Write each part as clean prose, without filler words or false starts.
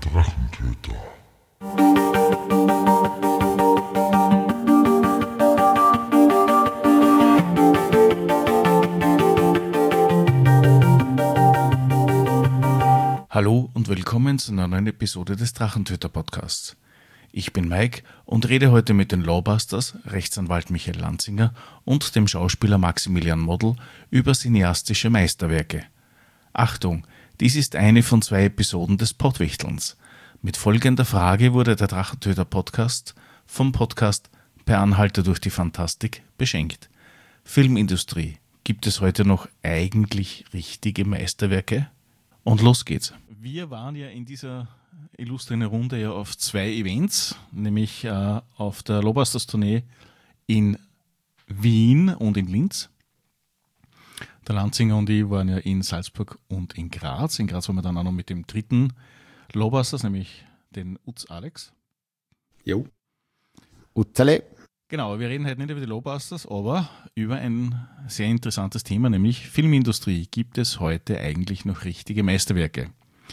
Drachentöter. Hallo und willkommen zu einer neuen Episode des Drachentöter-Podcasts. Ich bin Mike und rede heute mit den Lawbusters, Rechtsanwalt Michael Lanzinger und dem Schauspieler Maximilian Model über cineastische Meisterwerke. Achtung, dies ist eine von 2 Episoden des Pottwichtelns. Mit folgender Frage wurde der Drachentöter-Podcast vom Podcast Per Anhalter durch die Fantastik beschenkt. Filmindustrie, gibt es heute noch eigentlich richtige Meisterwerke? Und los geht's. Wir waren ja in dieser illustren Runde ja auf 2 Events, nämlich auf der Lawbusters-Tournee in Wien und in Linz. Der Lanzinger und ich waren ja in Salzburg und in Graz. In Graz waren wir dann auch noch mit dem dritten Lawbusters, nämlich den Utz Alex. Jo. Utzale. Genau, wir reden heute nicht über die Lawbusters, aber über ein sehr interessantes Thema, nämlich Filmindustrie. Gibt es heute eigentlich noch richtige Meisterwerke?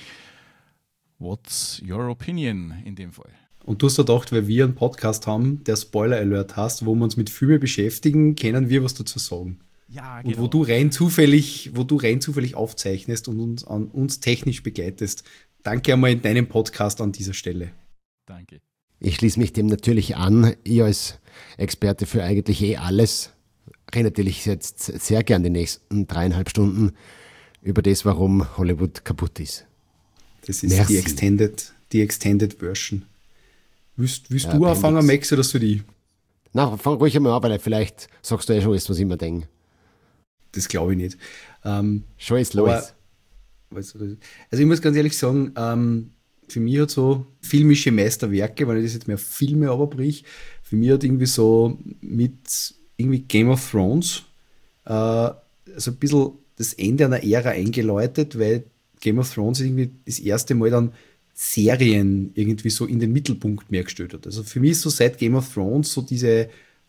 What's your opinion in dem Fall? Und du hast gedacht, weil wir einen Podcast haben, der Spoiler Alert hast, wo wir uns mit Filmen beschäftigen, können wir was dazu sagen. Ja, genau. Und wo du rein zufällig aufzeichnest und uns technisch begleitest. Danke einmal in deinem Podcast an dieser Stelle. Danke. Ich schließe mich dem natürlich an. Ich als Experte für eigentlich alles rede natürlich jetzt sehr gern die nächsten 3,5 Stunden über das, warum Hollywood kaputt ist. Das ist die Extended Version. Willst du anfangen, Max, oder soll ich? Na, fang ruhig einmal an, weil vielleicht sagst du ja schon alles, was ich mir denke. Das glaube ich nicht. Schon ist los. Also ich muss ganz ehrlich sagen, für mich hat so filmische Meisterwerke, wenn ich das jetzt mehr auf Filme aber für mich hat irgendwie so mit irgendwie Game of Thrones so ein bisschen das Ende einer Ära eingeläutet, weil Game of Thrones irgendwie das erste Mal dann Serien irgendwie so in den Mittelpunkt mehr gestellt hat. Also für mich ist so seit Game of Thrones so diese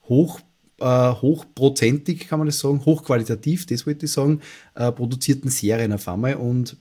hochprozentig, kann man das sagen, hochqualitativ, das wollte ich sagen, produzierten Serien auf einmal und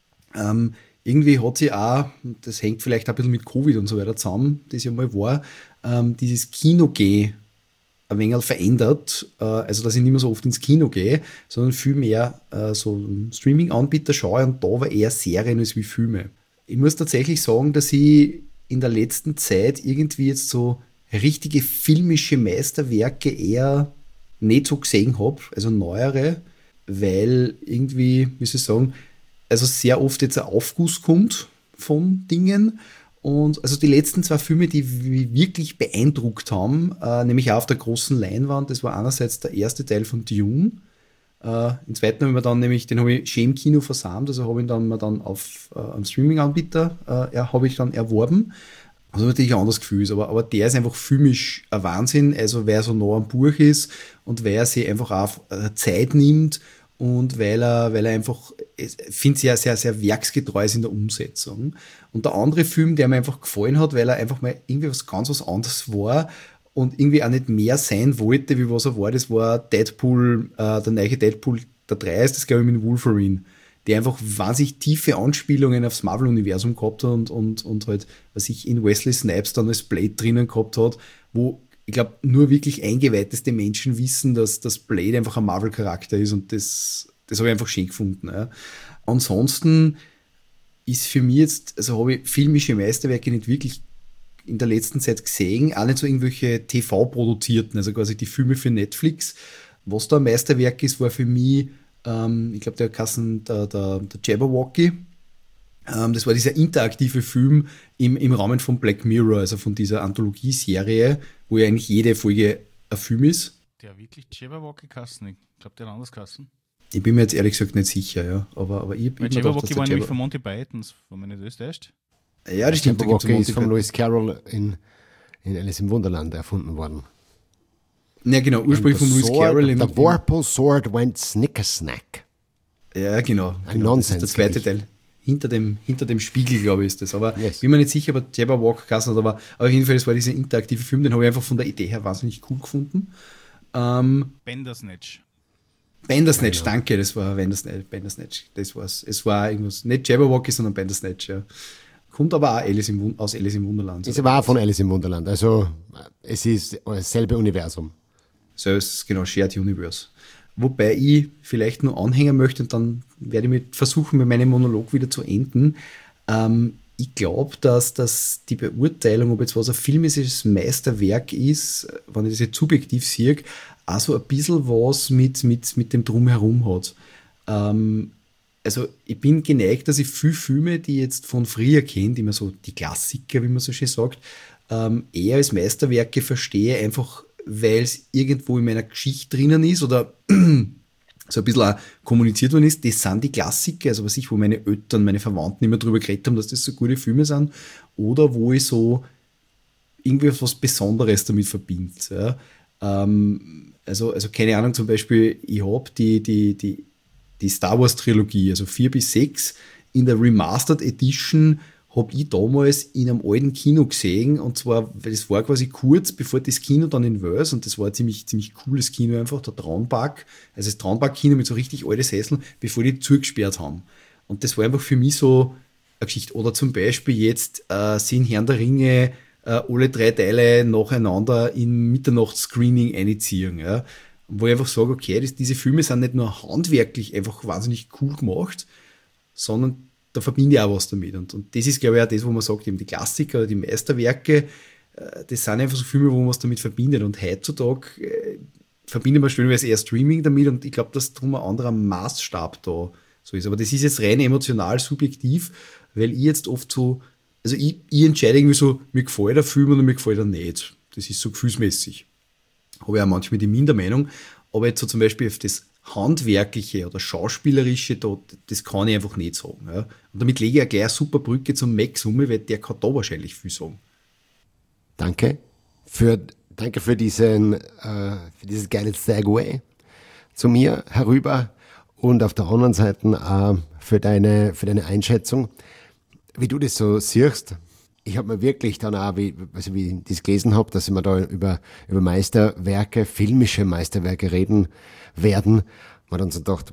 irgendwie hat sie auch, das hängt vielleicht ein bisschen mit Covid und so weiter zusammen, das ja mal war, dieses Kinogehen ein wenig verändert, also dass ich nicht mehr so oft ins Kino gehe, sondern viel mehr so Streaming-Anbieter schaue und da war eher Serien als wie Filme. Ich muss tatsächlich sagen, dass ich in der letzten Zeit irgendwie jetzt so richtige filmische Meisterwerke eher nicht so gesehen habe, also neuere, weil irgendwie, wie soll ich sagen, also sehr oft jetzt ein Aufguss kommt von Dingen. Und also die letzten 2 Filme, die mich wirklich beeindruckt haben, nämlich auch auf der großen Leinwand, das war einerseits der erste Teil von Dune. Den zweiten habe ich mir dann nämlich, den habe ich schön im Kino versammelt, also habe ich mir dann auf einem Streaming-Anbieter habe ich dann erworben. Also natürlich ein anderes Gefühl ist, aber der ist einfach filmisch ein Wahnsinn, also weil er so nah am Buch ist und weil er sich einfach auch Zeit nimmt und weil er einfach, ich finde, sehr, sehr, sehr werksgetreu ist in der Umsetzung. Und der andere Film, der mir einfach gefallen hat, weil er einfach mal irgendwie was anderes war und irgendwie auch nicht mehr sein wollte, wie was er war, das war Deadpool, der neue Deadpool, der 3 ist das, glaube ich, mit Wolverine, der einfach wahnsinnig tiefe Anspielungen aufs Marvel-Universum gehabt hat und halt, was ich in Wesley Snipes dann als Blade drinnen gehabt hat, wo ich glaube, nur wirklich eingeweihteste Menschen wissen, dass das Blade einfach ein Marvel-Charakter ist und das habe ich einfach schön gefunden. Ja. Ansonsten ist für mich jetzt, also habe ich filmische Meisterwerke nicht wirklich in der letzten Zeit gesehen, auch nicht so irgendwelche TV-produzierten, also quasi die Filme für Netflix. Was da ein Meisterwerk ist, war für mich, ich glaube, der Jabberwocky. Das war dieser interaktive Film im Rahmen von Black Mirror, also von dieser Anthologieserie, wo ja eigentlich jede Folge ein Film ist. Der wirklich Jabberwocky Kassen? Ich glaube, der hat anders Kassen. Ich bin mir jetzt ehrlich gesagt nicht sicher, ja. Aber ich Weil Jabberwocky war nämlich von Monty Pythons, wenn man nicht das täuscht. Ja, das stimmt. Jabberwocky ist von Lewis Carroll in Alice im Wunderland erfunden worden. Ja, genau, ursprünglich von Lewis Carroll. The Vorpal Sword went Snicker-Snack. Ja, genau. Nonsens. Das ist der zweite Teil. Hinter dem Spiegel, glaube ich, ist das. Aber yes. Bin mir nicht sicher, ob Jabberwock Kassen hat, aber auf jeden Fall, das war dieser interaktive Film, den habe ich einfach von der Idee her wahnsinnig cool gefunden. Bandersnatch. Bandersnatch, genau. Danke, das war Bandersnatch. Das war's. Es war irgendwas, nicht Jabberwocky, sondern Bandersnatch, ja. Kommt aber auch aus Alice im Wunderland. Ist aber auch von Alice im Wunderland. Also es ist dasselbe Universum. So ist genau Shared Universe. Wobei ich vielleicht nur anhängen möchte und dann werde ich versuchen, mit meinem Monolog wieder zu enden. Ich glaube, dass die Beurteilung, ob jetzt was ein filmisches Meisterwerk ist, wenn ich das jetzt subjektiv sehe, auch so ein bisschen was mit dem Drumherum hat. Also ich bin geneigt, dass ich viele Filme, die ich jetzt von früher kenne, die man so, die Klassiker, wie man so schön sagt, eher als Meisterwerke verstehe, einfach weil es irgendwo in meiner Geschichte drinnen ist oder so ein bisschen auch kommuniziert worden ist. Das sind die Klassiker, also was ich, wo meine Eltern, meine Verwandten immer drüber geredet haben, dass das so gute Filme sind, oder wo ich so irgendwie was Besonderes damit verbinde. Ja. Also keine Ahnung, zum Beispiel, ich habe die Star Wars Trilogie, also 4 bis 6, in der Remastered Edition habe ich damals in einem alten Kino gesehen, und zwar, weil das war quasi kurz bevor das Kino dann in Wels, und das war ein ziemlich cooles Kino einfach, der Traunpark, also das Traunpark-Kino mit so richtig alten Sesseln, bevor die zugesperrt haben. Und das war einfach für mich so eine Geschichte. Oder zum Beispiel jetzt sind Herrn der Ringe alle 3 Teile nacheinander in Mitternachts-Screening einziehen, ja. Wo ich einfach sage, okay, diese Filme sind nicht nur handwerklich einfach wahnsinnig cool gemacht, sondern da verbinde ich auch was damit. Und das ist, glaube ich, auch das, wo man sagt, eben die Klassiker oder die Meisterwerke, das sind einfach so Filme, wo man was damit verbindet. Und heutzutage verbindet man stellenweise eher Streaming damit, und ich glaube, dass darum ein anderer Maßstab da so ist. Aber das ist jetzt rein emotional subjektiv, weil ich jetzt oft so, also ich entscheide irgendwie so, mir gefällt der Film oder mir gefällt er nicht. Das ist so gefühlsmäßig. Habe ich auch manchmal die Mindermeinung. Aber jetzt so zum Beispiel auf das Handwerkliche oder Schauspielerische, das kann ich einfach nicht sagen. Ja. Und damit lege ich ja gleich eine super Brücke zum Max um, weil der kann da wahrscheinlich viel sagen. Danke für dieses geile Segway zu mir herüber, und auf der anderen Seite für deine Einschätzung, wie du das so siehst. Ich habe mir wirklich dann auch, wie ich das gelesen habe, dass wir da über Meisterwerke, filmische Meisterwerke reden werden, man dann so gedacht,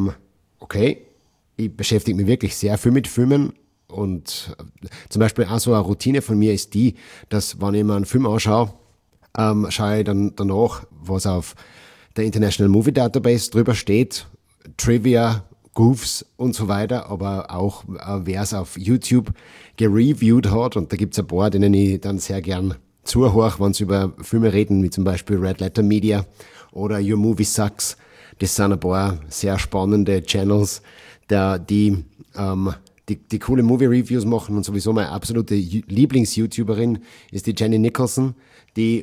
okay, ich beschäftige mich wirklich sehr viel mit Filmen, und zum Beispiel auch so eine Routine von mir ist die, dass wenn ich mir einen Film anschaue, schaue ich dann danach, was auf der International Movie Database drüber steht, Trivia, Goofs und so weiter, aber auch wer es auf YouTube gereviewt hat, und da gibt's ein paar, denen ich dann sehr gern zuhöre, wenn sie über Filme reden, wie zum Beispiel Red Letter Media oder Your Movie Sucks. Das sind ein paar sehr spannende Channels, die coole Movie-Reviews machen, und sowieso meine absolute Lieblings-YouTuberin ist die Jenny Nicholson, die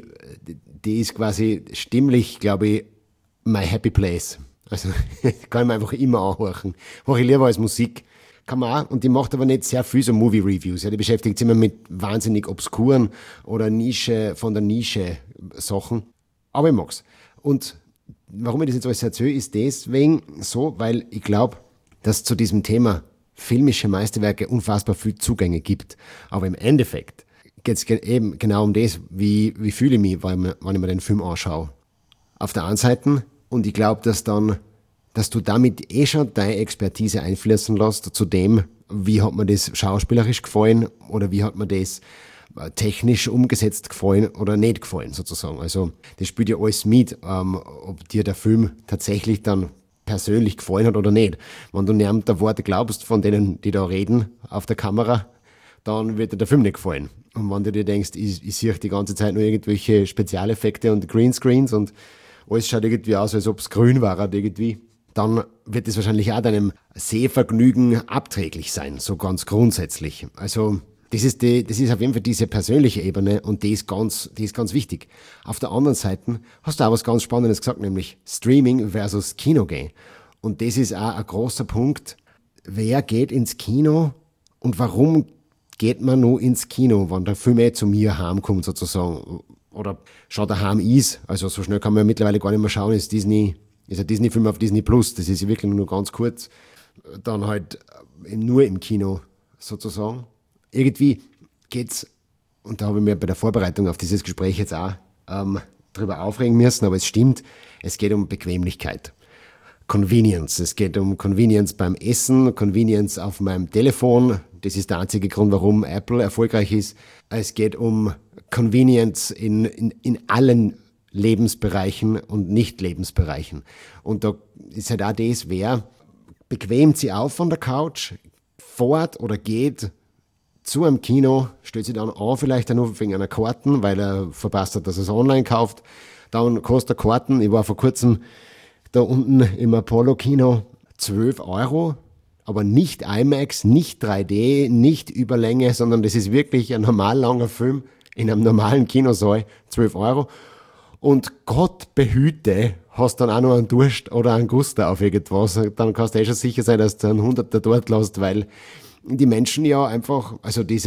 ist quasi stimmlich, glaube ich, my happy place. Also kann ich mir einfach immer anhören. Mache ich lieber als Musik. Kann man auch. Und die macht aber nicht sehr viel so Movie-Reviews. Ja, die beschäftigt sich immer mit wahnsinnig obskuren oder von der Nische Sachen. Aber ich mag's. Und warum ich das jetzt alles erzähle, ist deswegen so, weil ich glaube, dass zu diesem Thema filmische Meisterwerke unfassbar viel Zugänge gibt. Aber im Endeffekt geht es eben genau um das, wie fühle ich mich, wenn ich mir den Film anschaue. Auf der einen Seite, und ich glaube, dass du damit schon deine Expertise einfließen lässt zu dem, wie hat mir das schauspielerisch gefallen oder wie hat mir das technisch umgesetzt gefallen oder nicht gefallen, sozusagen. Also das spielt ja alles mit, ob dir der Film tatsächlich dann persönlich gefallen hat oder nicht. Wenn du niemand der Worte glaubst von denen, die da reden auf der Kamera, dann wird dir der Film nicht gefallen. Und wenn du dir denkst, ich sehe die ganze Zeit nur irgendwelche Spezialeffekte und Greenscreens und alles schaut irgendwie aus, als ob es grün war irgendwie, dann wird es wahrscheinlich auch deinem Sehvergnügen abträglich sein, so ganz grundsätzlich. Also das ist auf jeden Fall diese persönliche Ebene, und die ist ganz wichtig. Auf der anderen Seite hast du auch was ganz Spannendes gesagt, nämlich Streaming versus Kino gehen. Und das ist auch ein großer Punkt. Wer geht ins Kino und warum geht man nur ins Kino, wenn der Film zu mir heimkommt sozusagen? Oder schon daheim ist, also so schnell kann man ja mittlerweile gar nicht mehr schauen, ist ein Disney-Film auf Disney Plus, das ist wirklich nur ganz kurz, dann halt nur im Kino sozusagen. Irgendwie geht's, und da habe ich mir bei der Vorbereitung auf dieses Gespräch jetzt auch drüber aufregen müssen, aber es stimmt, es geht um Bequemlichkeit. Convenience. Es geht um Convenience beim Essen, Convenience auf meinem Telefon, Das ist der einzige Grund, warum Apple erfolgreich ist. Es geht um Convenience in allen Lebensbereichen und Nicht-Lebensbereichen. Und da ist halt auch das, wer bequemt sich auf von der Couch, fährt oder geht zu einem Kino, stellt sich dann an, vielleicht auch nur wegen einer Karten, weil er verpasst hat, dass er es online kauft. Dann kostet Karten, ich war vor kurzem da unten im Apollo-Kino, 12 €, aber nicht IMAX, nicht 3D, nicht Überlänge, sondern das ist wirklich ein normal langer Film in einem normalen Kinosaal, 12 €. Und Gott behüte, hast dann auch noch einen Durst oder einen Guster auf irgendwas, dann kannst du schon sicher sein, dass du einen Hunderter dort lässt, weil die Menschen ja einfach, also das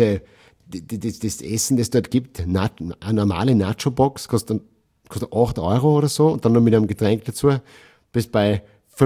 Essen, das dort gibt, eine normale Nacho-Box kostet 8 € oder so und dann noch mit einem Getränk dazu, bis bei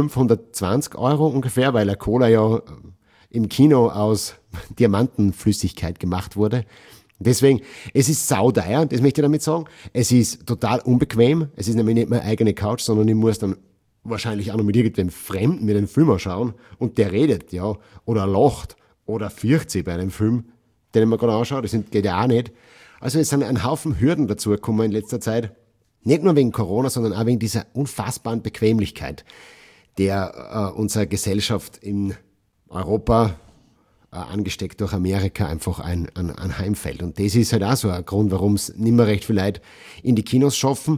520 € ungefähr, weil eine Cola ja im Kino aus Diamantenflüssigkeit gemacht wurde. Deswegen, es ist sauteuer, das möchte ich damit sagen. Es ist total unbequem. Es ist nämlich nicht meine eigene Couch, sondern ich muss dann wahrscheinlich auch noch mit irgendwem Fremden mir den Film anschauen und der redet, ja, oder lacht oder fürcht sich bei einem Film, den ich mir gerade anschaue. Das geht ja auch nicht. Also es sind ein Haufen Hürden dazu gekommen in letzter Zeit. Nicht nur wegen Corona, sondern auch wegen dieser unfassbaren Bequemlichkeit, der unsere Gesellschaft in Europa angesteckt durch Amerika einfach ein Heimfeld. Und das ist halt auch so ein Grund, warum es nicht mehr recht viele Leute in die Kinos schaffen.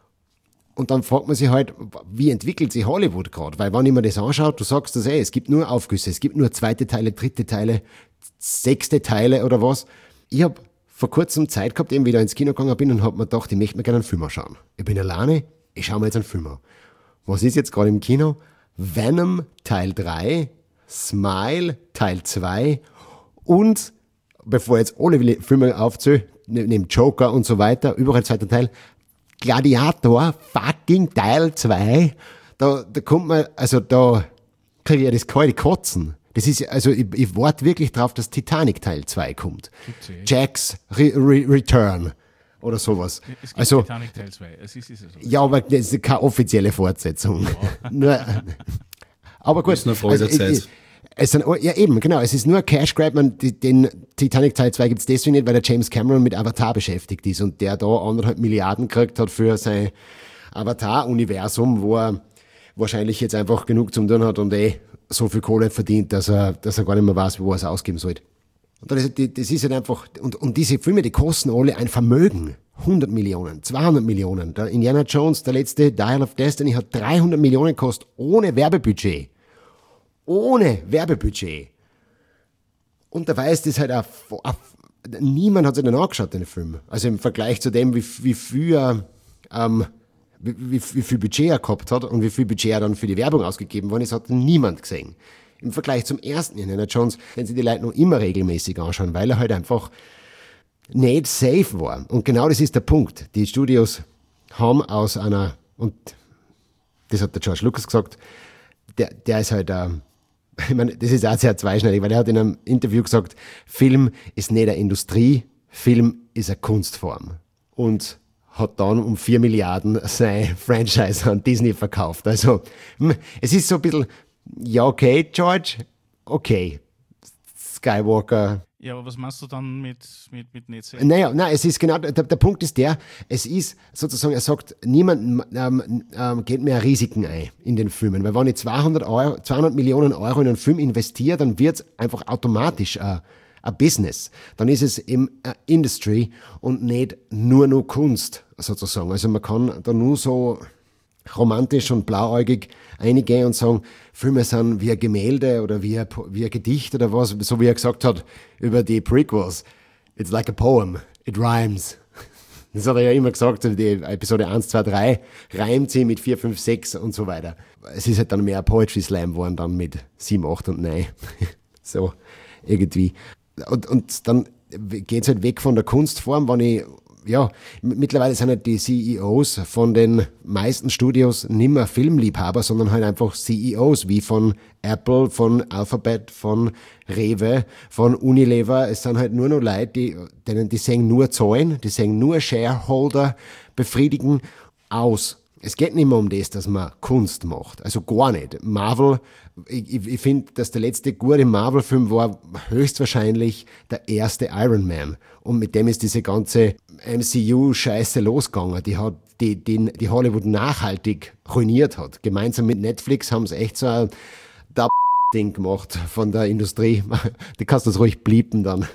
Und dann fragt man sich halt, wie entwickelt sich Hollywood gerade? Weil wenn ich mir das anschaue, du sagst das es gibt nur Aufgüsse, es gibt nur 2. Teile, 3. Teile, 6. Teile oder was. Ich habe vor kurzem Zeit gehabt, eben wieder ins Kino gegangen bin und habe mir gedacht, ich möchte mir gerne einen Film anschauen. Ich bin alleine, ich schaue mir jetzt einen Film an. Was ist jetzt gerade im Kino? Venom Teil 3, Smile Teil 2 und, bevor ich jetzt alle Filme aufzähle, neben Joker und so weiter, überall 2. Teil, Gladiator fucking Teil 2, da kommt man, also da kriege ich ja das kalte Kotzen. Das ist, also ich warte wirklich drauf, dass Titanic Teil 2 kommt. Jack's Return oder sowas. Es gibt also, Titanic Teil 2. Es ist so. Ja, aber das ist keine offizielle Fortsetzung. Nur, aber gut. Das ist eine Frage der Zeit. Ja, eben, genau. Es ist nur ein Cash Grab. Den Titanic Teil 2 gibt es deswegen nicht, weil der James Cameron mit Avatar beschäftigt ist und der da 1,5 Milliarden gekriegt hat für sein Avatar-Universum, wo er wahrscheinlich jetzt einfach genug zum tun hat und so viel Kohle verdient, dass er gar nicht mehr weiß, wo er es ausgeben sollte. Und das ist halt einfach, und diese Filme, die kosten alle ein Vermögen. 100 Millionen, 200 Millionen. Der Indiana Jones, der letzte Dial of Destiny, hat 300 Millionen gekostet, ohne Werbebudget. Ohne Werbebudget. Und dabei ist das halt niemand hat sich den angeschaut, den Film. Also im Vergleich zu dem, wie viel Budget er gehabt hat und wie viel Budget er dann für die Werbung ausgegeben worden ist, hat niemand gesehen. Im Vergleich zum ersten Indiana Jones, den sich die Leute noch immer regelmäßig anschauen, weil er halt einfach nicht safe war. Und genau das ist der Punkt. Die Studios haben aus einer, und das hat der George Lucas gesagt, der ist halt, ich meine, das ist auch sehr zweischneidig, weil er hat in einem Interview gesagt, Film ist nicht eine Industrie, Film ist eine Kunstform. Und hat dann um 4 Milliarden sein Franchise an Disney verkauft. Also, es ist so ein bisschen, ja, okay, George, okay, Skywalker. Ja, aber was machst du dann mit Netze? Naja, nein, es ist genau, der Punkt ist es ist sozusagen, er sagt, niemand geht mehr Risiken ein in den Filmen, weil wenn ich 200 Millionen Euro in einen Film investiere, dann wird es einfach automatisch ein Business. Dann ist es eben eine Industry und nicht nur Kunst, sozusagen. Also man kann da nur so romantisch und blauäugig reingehen und sagen, Filme sind wie ein Gemälde oder wie ein Gedicht oder was, so wie er gesagt hat über die Prequels. It's like a poem, it rhymes. Das hat er ja immer gesagt, die Episode 1, 2, 3 reimt sie mit 4, 5, 6 und so weiter. Es ist halt dann mehr ein Poetry Slam geworden dann mit 7, 8 und 9. So, irgendwie. Und dann geht's halt weg von der Kunstform, mittlerweile sind halt die CEOs von den meisten Studios nicht mehr Filmliebhaber, sondern halt einfach CEOs, wie von Apple, von Alphabet, von Rewe, von Unilever. Es sind halt nur noch Leute, die sehen nur Zahlen, die sehen nur Shareholder befriedigen aus. Es geht nicht mehr um das, dass man Kunst macht. Also gar nicht. Marvel, ich finde, dass der letzte gute Marvel-Film war höchstwahrscheinlich der erste Iron Man. Und mit dem ist diese ganze MCU-Scheiße losgegangen, die Hollywood nachhaltig ruiniert hat. Gemeinsam mit Netflix haben sie echt so ein Ding gemacht von der Industrie. Du kannst das ruhig bliepen dann.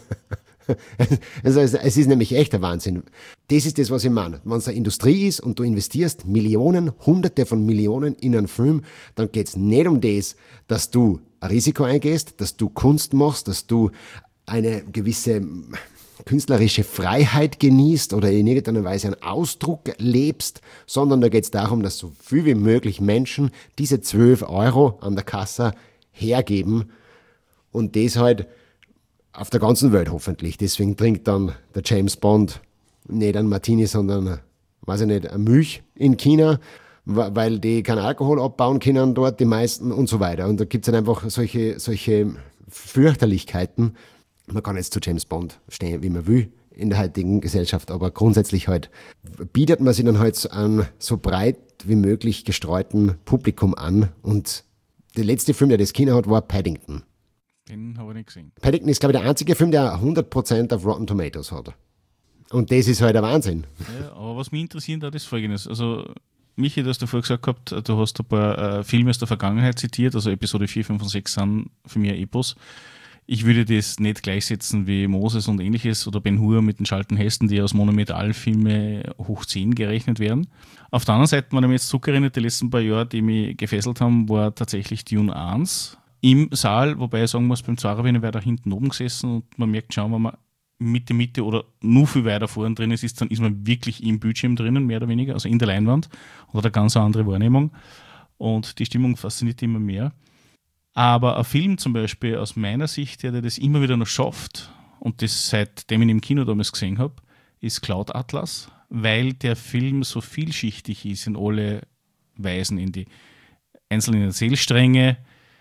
Also es ist nämlich echt ein Wahnsinn. Das ist das, was ich meine. Wenn es eine Industrie ist und du investierst Millionen, Hunderte von Millionen in einen Film, dann geht es nicht um das, dass du ein Risiko eingehst, dass du Kunst machst, dass du eine gewisse künstlerische Freiheit genießt oder in irgendeiner Weise einen Ausdruck lebst, sondern da geht es darum, dass so viel wie möglich Menschen diese 12 Euro an der Kasse hergeben und das halt auf der ganzen Welt hoffentlich. Deswegen trinkt dann der James Bond nicht einen Martini, sondern, weiß ich nicht, eine Milch in China, weil die keinen Alkohol abbauen können dort, die meisten und so weiter. Und da gibt es halt einfach solche Fürchterlichkeiten. Man kann jetzt zu James Bond stehen, wie man will in der heutigen Gesellschaft, aber grundsätzlich halt bietet man sich dann halt an so breit wie möglich gestreuten Publikum an. Und der letzte Film, der das Kino hat, war Paddington. Den habe ich nicht gesehen. Paddington ist, glaube ich, der einzige Film, der 100% auf Rotten Tomatoes hat. Und das ist halt der Wahnsinn. Ja, aber was mich interessiert hat, ist Folgendes. Also, Michi, du hast vorher gesagt gehabt, du hast ein paar Filme aus der Vergangenheit zitiert, also Episode 4, 5 und 6 sind für mich ein Epos. Ich würde das nicht gleichsetzen wie Moses und ähnliches oder Ben-Hur mit den Schalten Hesten, die aus Monumentalfilme hoch 10 gerechnet werden. Auf der anderen Seite, wenn ich mich jetzt zurückerinnert, die letzten paar Jahre, die mich gefesselt haben, war tatsächlich Dune 1 im Saal, wobei ich sagen muss, beim Zarawiener wäre da hinten oben gesessen und man merkt schon, wenn man Mitte oder nur viel weiter vorne drin ist, dann ist man wirklich im Bildschirm drinnen, mehr oder weniger, also in der Leinwand oder eine ganz andere Wahrnehmung und die Stimmung fasziniert immer mehr. Aber ein Film zum Beispiel aus meiner Sicht, der das immer wieder noch schafft und das seitdem ich ihn im Kino damals gesehen habe, ist Cloud Atlas, weil der Film so vielschichtig ist in alle Weisen, in die einzelnen Erzählstränge,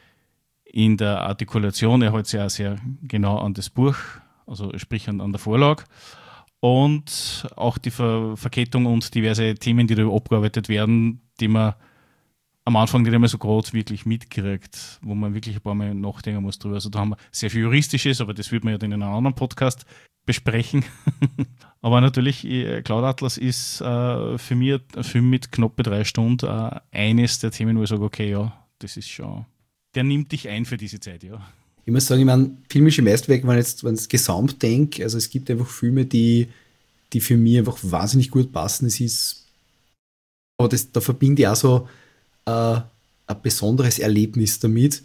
in der Artikulation, er hält sich auch sehr genau an das Buch, also sprich an der Vorlage. Und auch die Verkettung und diverse Themen, die da abgearbeitet werden, die man am Anfang nicht einmal so gerade wirklich mitkriegt, wo man wirklich ein paar Mal nachdenken muss drüber. Also da haben wir sehr viel Juristisches, aber das wird man ja dann in einem anderen Podcast besprechen. Aber natürlich, Cloud Atlas ist für mich ein Film mit knapp 3 Stunden eines der Themen, wo ich sage, okay, ja, das ist schon... Der nimmt dich ein für diese Zeit, ja. Ich muss sagen, ich meine, filmische Meisterwerke, wenn ich jetzt gesamt denke, also es gibt einfach Filme, die für mich einfach wahnsinnig gut passen. Es ist, aber da verbinde ich auch so ein besonderes Erlebnis damit.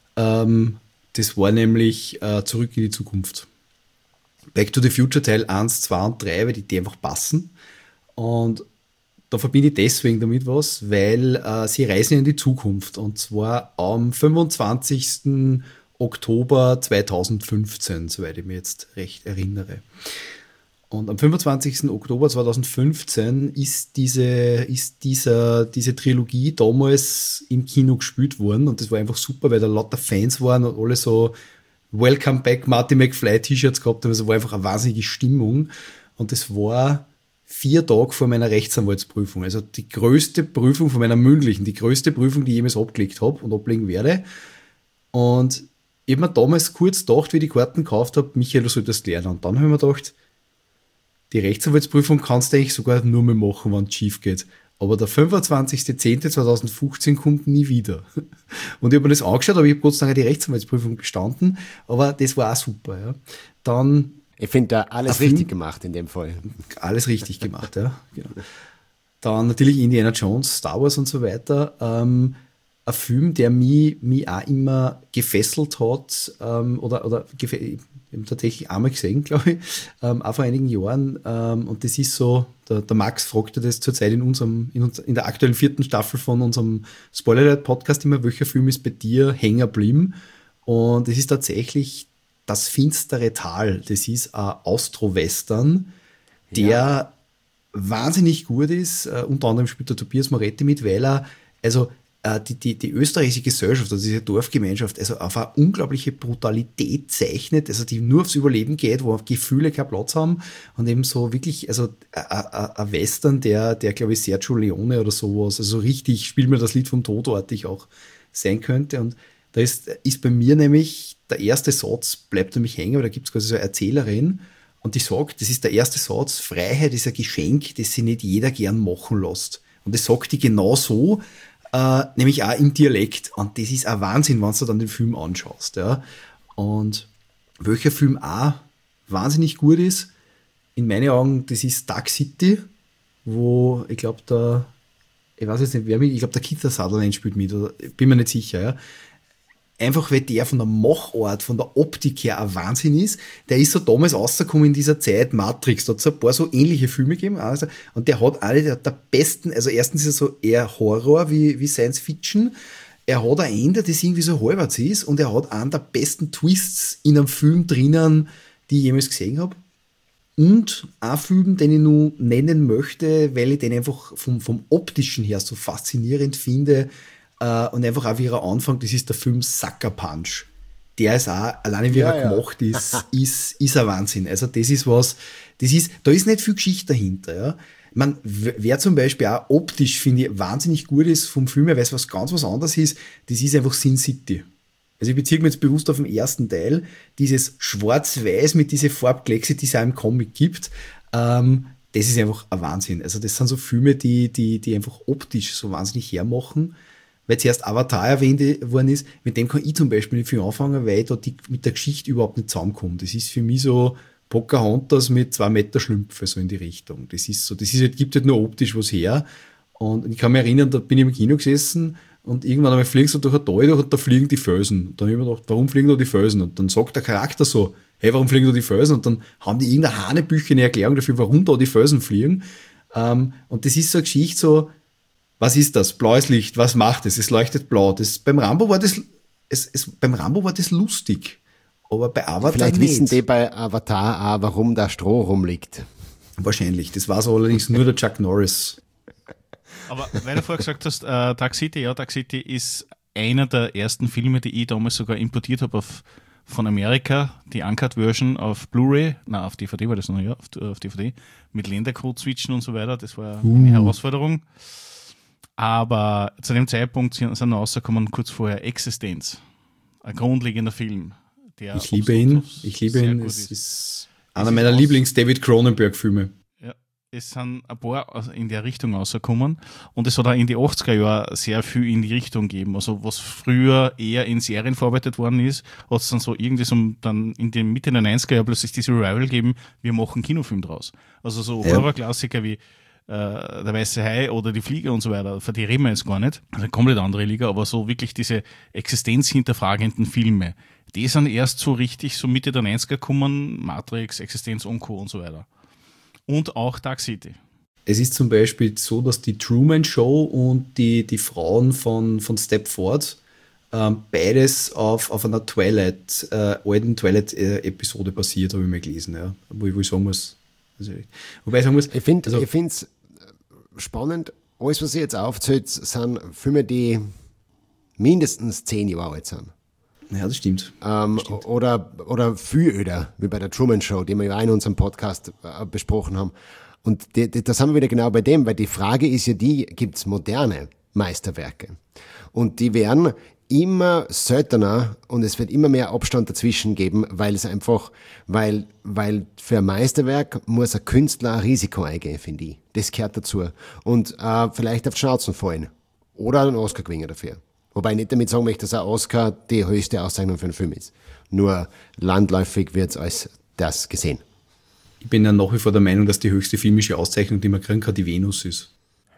Das war nämlich Zurück in die Zukunft. Back to the Future Teil 1, 2 und 3, weil die einfach passen. Und da verbinde ich deswegen damit was, weil sie reisen in die Zukunft. Und zwar am 25. Oktober 2015, soweit ich mich jetzt recht erinnere. Und am 25. Oktober 2015 ist diese Trilogie damals im Kino gespielt worden. Und das war einfach super, weil da lauter Fans waren und alle so Welcome Back Marty McFly T-Shirts gehabt haben. Also war einfach eine wahnsinnige Stimmung. Und das war 4 Tage vor meiner Rechtsanwaltsprüfung. Also die größte Prüfung von meiner mündlichen, die größte Prüfung, die ich jemals abgelegt habe und ablegen werde. Und ich habe mir damals kurz gedacht, wie ich die Karten gekauft habe, Michael, du solltest lernen. Und dann habe ich mir gedacht, die Rechtsanwaltsprüfung kannst du eigentlich sogar nur mehr machen, wenn es schief geht. Aber der 25.10.2015 kommt nie wieder. Und ich habe mir das angeschaut, aber ich habe Gott sei Dank die Rechtsanwaltsprüfung bestanden. Aber das war auch super. Ja. Dann ich finde da alles richtig gemacht in dem Fall. Alles richtig gemacht, ja. Genau. Dann natürlich Indiana Jones, Star Wars und so weiter. Ein Film, der mich auch immer gefesselt hat, ich habe tatsächlich einmal gesehen, glaube ich, auch vor einigen Jahren. Und das ist so, der Max fragte das zurzeit in der aktuellen 4. Staffel von unserem Spoiler-Podcast immer, welcher Film ist bei dir hängen geblieben? Und es ist tatsächlich Das finstere Tal. Das ist ein Austro-Western, der wahnsinnig gut ist. Unter anderem spielt der Tobias Moretti mit, weil er, also die österreichische Gesellschaft, also diese Dorfgemeinschaft, also auf eine unglaubliche Brutalität zeichnet, also die nur aufs Überleben geht, wo Gefühle keinen Platz haben und eben so wirklich, also ein Western, der glaube ich Sergio Leone oder sowas, also richtig, spielt mir das Lied vom Todartig auch sein könnte. Und da ist bei mir nämlich der erste Satz, bleibt nämlich hängen, weil da gibt es quasi so eine Erzählerin und die sagt, das ist der erste Satz, Freiheit ist ein Geschenk, das sich nicht jeder gern machen lässt. Und das sagt die genau so, nämlich auch im Dialekt. Und das ist ein Wahnsinn, wenn du dann den Film anschaust. Ja. Und welcher Film auch wahnsinnig gut ist, in meinen Augen, das ist Dark City, wo ich glaube, ich weiß jetzt nicht, ich glaube, der Kiefer Sutherland spielt mit, oder, bin mir nicht sicher, ja. Einfach weil der von der Machart, von der Optik her ein Wahnsinn ist. Der ist so damals rausgekommen in dieser Zeit Matrix. Da hat es ein paar so ähnliche Filme gegeben. Also, und der hat alle der besten, also erstens ist er so eher Horror wie Science Fiction. Er hat ein Ende, das irgendwie so halbwegs ist. Und er hat einen der besten Twists in einem Film drinnen, die ich jemals gesehen habe. Und ein Film, den ich nur nennen möchte, weil ich den einfach vom Optischen her so faszinierend finde, und einfach auch wie er anfängt, das ist der Film Sucker Punch. Der ist auch, alleine wie er gemacht ist ein Wahnsinn. Also das ist was, da ist nicht viel Geschichte dahinter, ja. Man, wer zum Beispiel auch optisch, finde ich, wahnsinnig gut ist vom Film her, weil es was ganz was anderes ist, das ist einfach Sin City. Also ich beziehe mich jetzt bewusst auf den ersten Teil, dieses Schwarz-Weiß mit diesen Farbkleckse, die es auch im Comic gibt, das ist einfach ein Wahnsinn. Also das sind so Filme, die einfach optisch so wahnsinnig hermachen. Weil zuerst Avatar erwähnt worden ist, mit dem kann ich zum Beispiel nicht viel anfangen, weil ich da mit der Geschichte überhaupt nicht zusammenkomme. Das ist für mich so Pocahontas mit 2 Meter Schlümpfe, so in die Richtung. Das ist halt, gibt halt nur optisch was her. Und ich kann mich erinnern, da bin ich im Kino gesessen und irgendwann einmal fliegst du durch ein Tal und da fliegen die Felsen. Und dann habe ich mir gedacht, warum fliegen da die Felsen? Und dann sagt der Charakter so, hey, warum fliegen da die Felsen? Und dann haben die irgendeine hanebüchene Erklärung dafür, warum da die Felsen fliegen. Und das ist so eine Geschichte so, was ist das? Blaues Licht, was macht es? Es leuchtet blau. Beim Rambo war das lustig. Aber bei Avatar vielleicht nicht. Wissen die bei Avatar auch, warum da Stroh rumliegt. Wahrscheinlich. Das war so allerdings nur der Chuck Norris. Aber weil du vorher gesagt hast, Dark City ist einer der ersten Filme, die ich damals sogar importiert habe von Amerika, die Uncut-Version auf Blu-ray, auf DVD war das noch, ja, auf DVD, mit Ländercode switchen und so weiter. Das war eine Herausforderung. Aber zu dem Zeitpunkt sind noch rausgekommen, kurz vorher, Existenz. Ein grundlegender Film. Ich liebe ihn. Es ist einer meiner Lieblings-David Cronenberg-Filme. Ja, es sind ein paar in der Richtung rausgekommen. Und es hat auch in die 80er Jahren sehr viel in die Richtung gegeben. Also was früher eher in Serien verarbeitet worden ist, hat es dann so irgendwie so dann in der Mitte der 90er Jahre plötzlich diese Revival gegeben, wir machen Kinofilm draus. Also so Horrorklassiker wie der Weiße Hai oder die Flieger und so weiter, für die reden wir jetzt gar nicht. Also eine komplett andere Liga, aber so wirklich diese existenzhinterfragenden Filme, die sind erst so richtig so Mitte der 90er gekommen, Matrix, Existenz und Co. und so weiter. Und auch Dark City. Es ist zum Beispiel so, dass die Truman Show und die Frauen von Stepford beides auf einer alten Twilight-Episode basiert, habe ich mal gelesen, ja. Wo ich sagen muss, ich finde es spannend, alles, was ich jetzt aufzählt, sind Filme, die mindestens 10 Jahre alt sind. Ja, das stimmt. Oder viel öder, wie bei der Truman Show, die wir ja auch in unserem Podcast besprochen haben. Und da sind wir wieder genau bei dem, weil die Frage ist ja die, gibt es moderne Meisterwerke? Und die werden immer seltener und es wird immer mehr Abstand dazwischen geben, weil für ein Meisterwerk muss ein Künstler ein Risiko eingehen, finde ich. Das gehört dazu. Und vielleicht auf die Schnauzen fallen. Oder einen Oscar gewinnen dafür. Wobei ich nicht damit sagen möchte, dass ein Oscar die höchste Auszeichnung für einen Film ist. Nur landläufig wird es als das gesehen. Ich bin ja nach wie vor der Meinung, dass die höchste filmische Auszeichnung, die man kriegen kann, die Venus ist.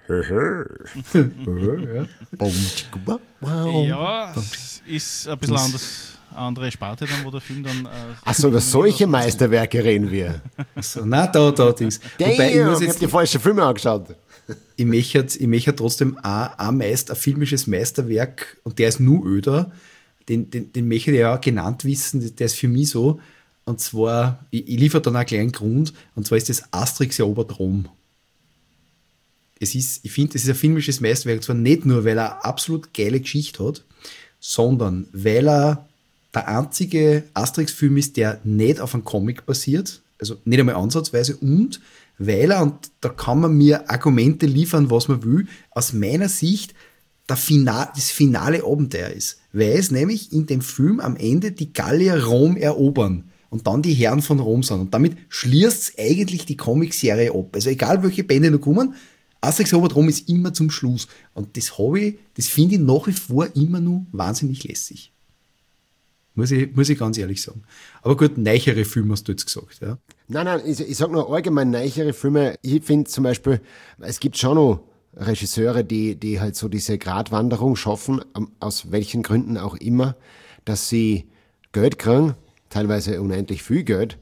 Ja, ist ein bisschen andere Sparte dann, wo der Film dann... Achso, über solche Meisterwerke reden wir. Achso, nein, da Dings. Wobei, ich habe die falschen Filme angeschaut. Ich möchte trotzdem ein filmisches Meisterwerk, und der ist nur öder, den möchte ich ja auch genannt wissen, der ist für mich so, und zwar, ich liefere dann einen kleinen Grund, und zwar ist das Asterix erobert Rom. ich finde, es ist ein filmisches Meisterwerk, zwar nicht nur, weil er eine absolut geile Geschichte hat, sondern weil er der einzige Asterix-Film ist, der nicht auf einem Comic basiert, also nicht einmal ansatzweise, und weil er, und da kann man mir Argumente liefern, was man will, aus meiner Sicht das finale Abenteuer ist. Weil es nämlich in dem Film am Ende die Gallier Rom erobern und dann die Herren von Rom sind. Und damit schließt es eigentlich die Comicserie ab. Also egal, welche Bände noch kommen, Asterix erobert Rom ist immer zum Schluss. Und das finde ich nach wie vor immer noch wahnsinnig lässig. Muss ich ganz ehrlich sagen. Aber gut, neichere Filme hast du jetzt gesagt. Ja? Nein, ich sag nur allgemein neichere Filme. Ich finde zum Beispiel, es gibt schon noch Regisseure, die halt so diese Gratwanderung schaffen, aus welchen Gründen auch immer, dass sie Geld kriegen, teilweise unendlich viel Geld,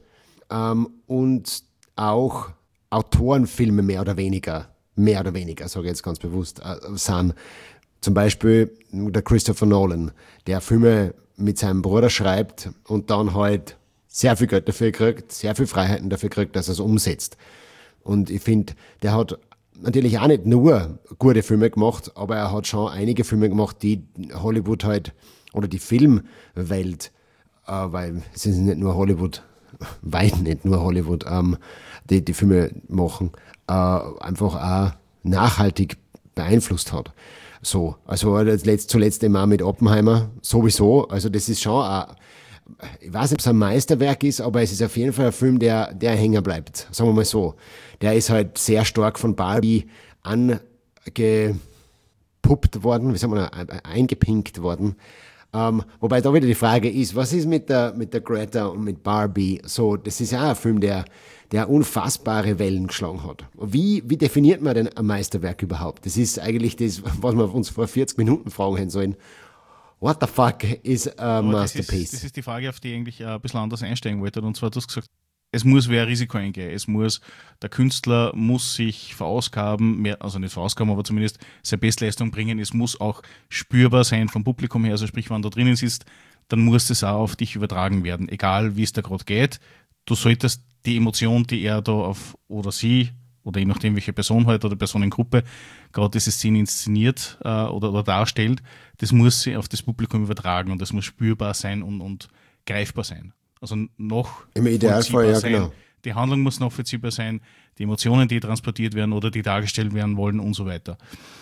und auch Autorenfilme mehr oder weniger, sage ich jetzt ganz bewusst, sind. Zum Beispiel der Christopher Nolan, der Filme mit seinem Bruder schreibt und dann halt sehr viel Geld dafür kriegt, sehr viel Freiheiten dafür kriegt, dass er es umsetzt. Und ich finde, der hat natürlich auch nicht nur gute Filme gemacht, aber er hat schon einige Filme gemacht, die Hollywood halt, oder die Filmwelt, weil es ist nicht nur Hollywood, weit nicht nur Hollywood, die Filme machen, einfach auch nachhaltig beeinflusst hat. So, also zuletzt immer mit Oppenheimer sowieso, also das ist schon ich weiß nicht, ob es ein Meisterwerk ist, aber es ist auf jeden Fall ein Film, der hängen bleibt, sagen wir mal so. Der ist halt sehr stark von Barbie angepuppt worden, wie sagen wir, eingepinkt worden. Wobei da wieder die Frage ist, was ist mit der Greta und mit Barbie? So, das ist ja auch ein Film, der unfassbare Wellen geschlagen hat. Wie definiert man denn ein Meisterwerk überhaupt? Das ist eigentlich das, was wir uns vor 40 Minuten fragen hätten sollen. What the fuck is a masterpiece? Das ist die Frage, auf die ich eigentlich ein bisschen anders einsteigen wollte. Und zwar, du hast gesagt, es muss wer Risiko eingehen. Der Künstler muss sich verausgaben, also nicht verausgaben, aber zumindest seine Bestleistung bringen. Es muss auch spürbar sein vom Publikum her. Also sprich, wenn du drinnen sitzt, dann muss das auch auf dich übertragen werden. Egal, wie es da gerade geht. Du solltest die Emotion, die er da auf oder sie oder je nachdem, welche Person halt oder Personengruppe gerade diese Szene inszeniert oder darstellt, das muss sie auf das Publikum übertragen und das muss spürbar sein und greifbar sein. Also noch im Idealfall, ja, sein. genau. Die Handlung muss nachvollziehbar sein, die Emotionen, die transportiert werden oder die dargestellt werden wollen und so weiter.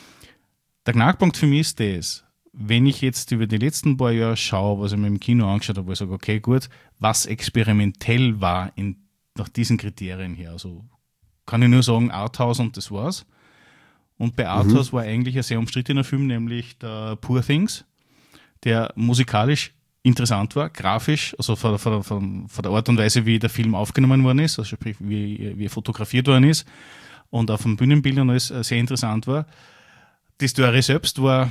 Der Knackpunkt für mich ist das, wenn ich jetzt über die letzten paar Jahre schaue, was ich mir im Kino angeschaut habe, wo ich sage, okay, gut, was experimentell war nach diesen Kriterien her. Also kann ich nur sagen, Arthouse und das war's. Und bei Arthouse war eigentlich ein sehr umstrittener Film, nämlich der Poor Things, der musikalisch interessant war, grafisch, also von der Art und Weise, wie der Film aufgenommen worden ist, also sprich, wie er fotografiert worden ist und auch vom Bühnenbildern alles sehr interessant war. Die Story selbst war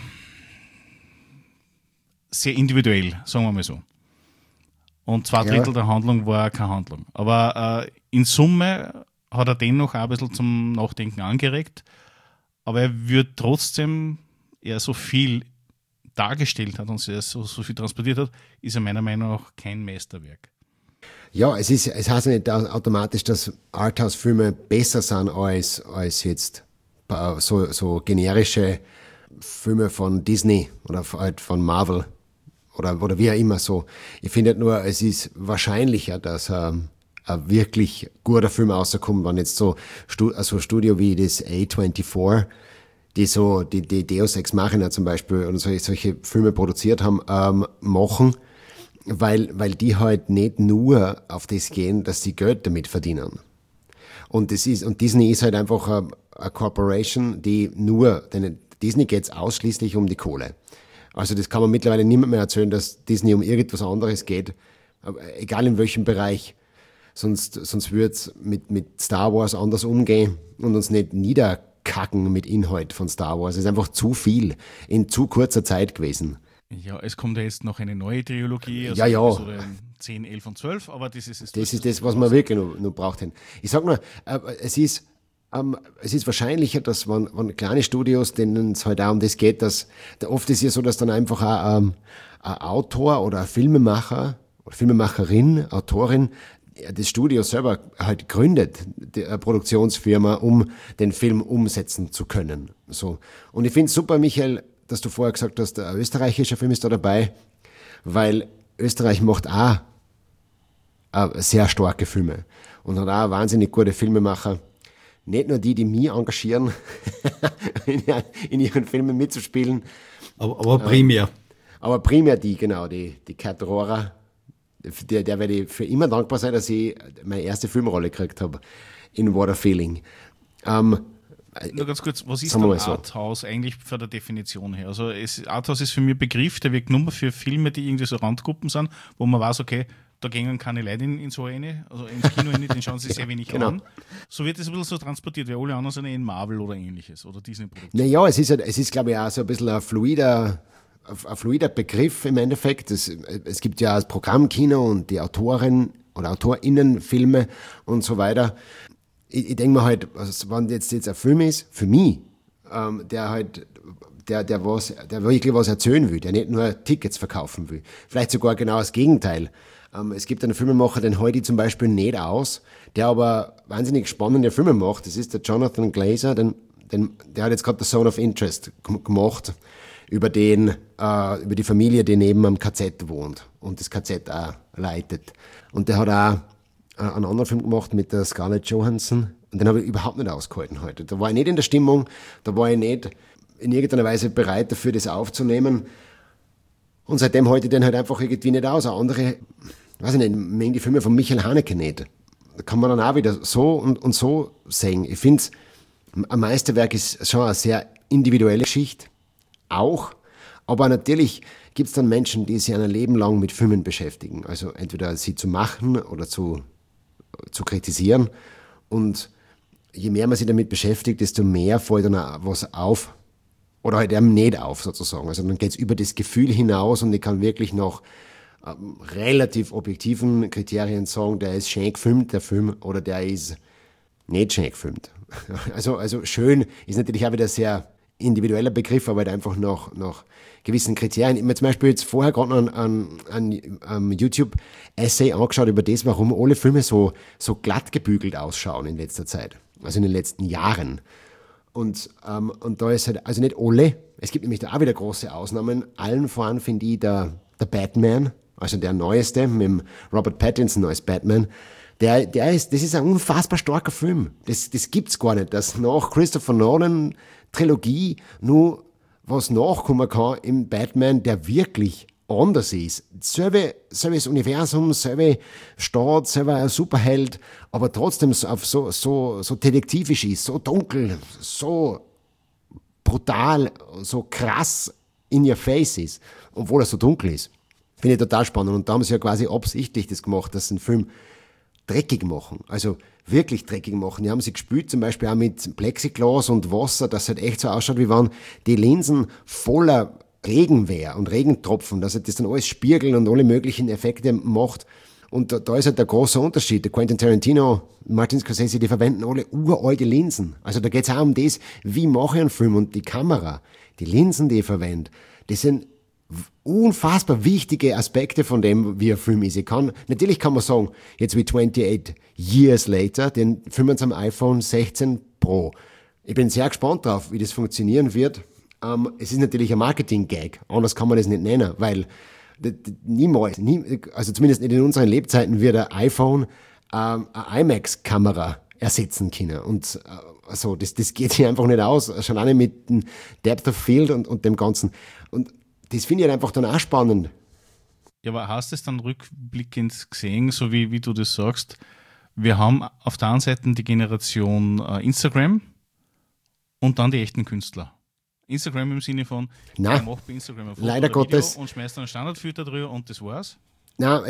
sehr individuell, sagen wir mal so. Und 2/3 der Handlung war keine Handlung. Aber in Summe hat er dennoch auch ein bisschen zum Nachdenken angeregt, aber er wird trotzdem, er so viel dargestellt hat und so viel transportiert hat, ist er meiner Meinung nach kein Meisterwerk. Ja, es heißt nicht automatisch, dass Arthouse-Filme besser sind als jetzt so generische Filme von Disney oder halt von Marvel oder wie auch immer so. Ich finde halt nur, es ist wahrscheinlicher, dass ein wirklich guter Film rauskommt, wenn jetzt so Studio wie das A24, die Deus Ex Machina zum Beispiel und solche Filme produziert haben, machen, weil die halt nicht nur auf das gehen, dass sie Geld damit verdienen. Und Disney ist halt einfach eine Corporation, denn Disney geht's ausschließlich um die Kohle. Also das kann man mittlerweile niemand mehr erzählen, dass Disney um irgendwas anderes geht, egal in welchem Bereich. Sonst wird's mit Star Wars anders umgehen und uns nicht niederkacken mit Inhalt von Star Wars. Es ist einfach zu viel in zu kurzer Zeit gewesen. Ja, es kommt ja jetzt noch eine neue Trilogie, also ja. Episode 10, 11 und 12, aber das ist das, was man wirklich noch braucht. Ich sag nur, es ist wahrscheinlicher, dass wenn kleine Studios, denen es halt auch um das geht, dass oft ist ja so, dass dann einfach ein Autor oder ein Filmemacher oder Filmemacherin, Autorin das Studio selber halt gründet, die Produktionsfirma, um den Film umsetzen zu können. So. Und ich finde es super, Michael, dass du vorher gesagt hast, der österreichische Film ist da dabei, weil Österreich macht auch sehr starke Filme und hat auch wahnsinnig gute Filmemacher. Nicht nur die mich engagieren, in ihren Filmen mitzuspielen. Aber primär. Aber primär die Kat Rohrer, der werde ich für immer dankbar sein, dass ich meine erste Filmrolle gekriegt habe in What a Feeling. Nur ganz kurz, was ist dann Arthouse eigentlich von der Definition her? Also Arthouse ist für mich ein Begriff, der wird genommen für Filme, die irgendwie so Randgruppen sind, wo man weiß, okay, da gehen keine Leute in so eine, also ins Kino rein, den schauen sie sehr wenig an. So wird es ein bisschen so transportiert, weil alle anderen sind in Marvel oder ähnliches oder Disney-Produkte. Naja, es ist glaube ich auch so ein bisschen ein fluider Begriff im Endeffekt. Es gibt ja das Programmkino und die Autoren oder AutorInnen-Filme und so weiter. Ich denke mir halt, also wenn jetzt ein Film ist, für mich, der wirklich was erzählen will, der nicht nur Tickets verkaufen will. Vielleicht sogar genau das Gegenteil. Es gibt einen Filmemacher, den halte ich zum Beispiel nicht aus, der aber wahnsinnig spannende Filme macht. Das ist der Jonathan Glazer, der hat jetzt gerade The Zone of Interest gemacht, über die Familie, die neben einem KZ wohnt und das KZ auch leitet. Und der hat auch einen anderen Film gemacht mit der Scarlett Johansson und den habe ich überhaupt nicht ausgehalten heute. Da war ich nicht in der Stimmung, da war ich nicht in irgendeiner Weise bereit dafür, das aufzunehmen. Und seitdem halte ich den halt einfach irgendwie nicht aus. Auch andere, weiß ich nicht, mengen die Filme von Michael Haneke nicht. Da kann man dann auch wieder so und so sehen. Ich finde, ein Meisterwerk ist schon eine sehr individuelle Geschichte. Auch. Aber natürlich gibt es dann Menschen, die sich ein Leben lang mit Filmen beschäftigen. Also entweder sie zu machen oder zu kritisieren. Und je mehr man sich damit beschäftigt, desto mehr fällt dann auch was auf. Oder halt eben nicht auf, sozusagen. Also dann geht es über das Gefühl hinaus und ich kann wirklich nach relativ objektiven Kriterien sagen, der ist schön gefilmt, der Film, oder der ist nicht schön gefilmt. Also schön ist natürlich auch wieder ein sehr individueller Begriff, aber halt einfach nach gewissen Kriterien. Ich habe mir zum Beispiel jetzt vorher gerade noch ein YouTube-Essay angeschaut über das, warum alle Filme so glatt gebügelt ausschauen in letzter Zeit. Also in den letzten Jahren. Und da ist halt, also nicht alle, es gibt nämlich da auch wieder große Ausnahmen. Allen voran finde ich der Batman, also der neueste, mit dem Robert Pattinson als Batman. Das ist ein unfassbar starker Film. Das gibt's gar nicht, dass nach Christopher Nolan Trilogie nur was nachkommen kann im Batman, der wirklich anders ist. Selbes Universum, selbe Stadt, selber ein Superheld, aber trotzdem so detektivisch ist, so dunkel, so brutal, so krass in your face ist, obwohl er so dunkel ist. Finde ich total spannend. Und da haben sie ja quasi absichtlich das gemacht, dass sie einen Film dreckig machen. Also wirklich dreckig machen. Die haben sie gespült, zum Beispiel auch mit Plexiglas und Wasser, dass es halt echt so ausschaut, wie wenn die Linsen voller Regen wäre und Regentropfen, dass er das dann alles spiegeln und alle möglichen Effekte macht. Und da ist halt der große Unterschied. Der Quentin Tarantino, Martin Scorsese, die verwenden alle uralte Linsen. Also da geht es auch um das, wie mache ich einen Film, und die Kamera, die Linsen, die ich verwende, das sind unfassbar wichtige Aspekte von dem, wie ein Film ist. Natürlich kann man sagen, jetzt wie 28 Years Later, den filmen sie am iPhone 16 Pro. Ich bin sehr gespannt drauf, wie das funktionieren wird. Es ist natürlich ein Marketing-Gag, anders kann man das nicht nennen, weil niemals, also zumindest nicht in unseren Lebzeiten, wird ein iPhone eine IMAX-Kamera ersetzen können. Und also das geht hier einfach nicht aus, schon auch nicht mit dem Depth of Field und dem Ganzen. Und das finde ich halt einfach dann auch spannend. Ja, aber hast du es dann rückblickend gesehen, so wie du das sagst? Wir haben auf der einen Seite die Generation Instagram und dann die echten Künstler. Instagram im Sinne von, Nein, macht bei Instagram ein Foto leider oder Video Gottes. und schmeißt einen Standardfilter drüber und das war's. Nein,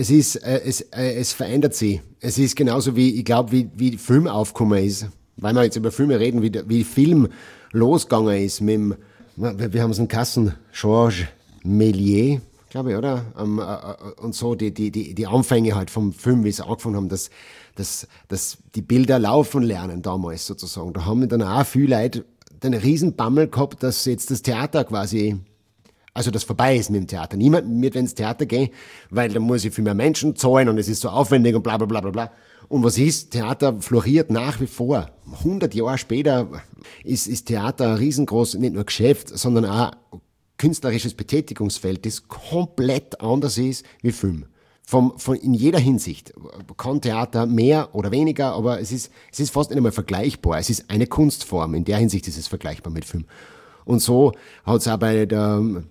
es verändert sich. Es ist genauso wie wie Film aufgekommen ist. Weil wir jetzt über Filme reden, wie Film losgegangen ist mit dem, wir haben es einen Kassen, Georges Méliès, glaube ich, oder? Und so die Anfänge halt vom Film, wie sie angefangen haben, dass die Bilder laufen lernen damals sozusagen. Da haben dann auch viele Leute den Riesenbammel gehabt, dass jetzt das Theater quasi Also, dass vorbei ist mit dem Theater. Niemand wird ins Theater gehen, weil da muss ich viel mehr Menschen zahlen und es ist so aufwendig und bla bla bla bla bla. Und was ist? Theater floriert nach wie vor. 100 Jahre später ist Theater ein riesengroß, nicht nur Geschäft, sondern auch künstlerisches Betätigungsfeld, das komplett anders ist wie Film. In jeder Hinsicht kann Theater mehr oder weniger, aber es ist fast nicht einmal vergleichbar. Es ist eine Kunstform. In der Hinsicht ist es vergleichbar mit Film. Und so hat es auch bei der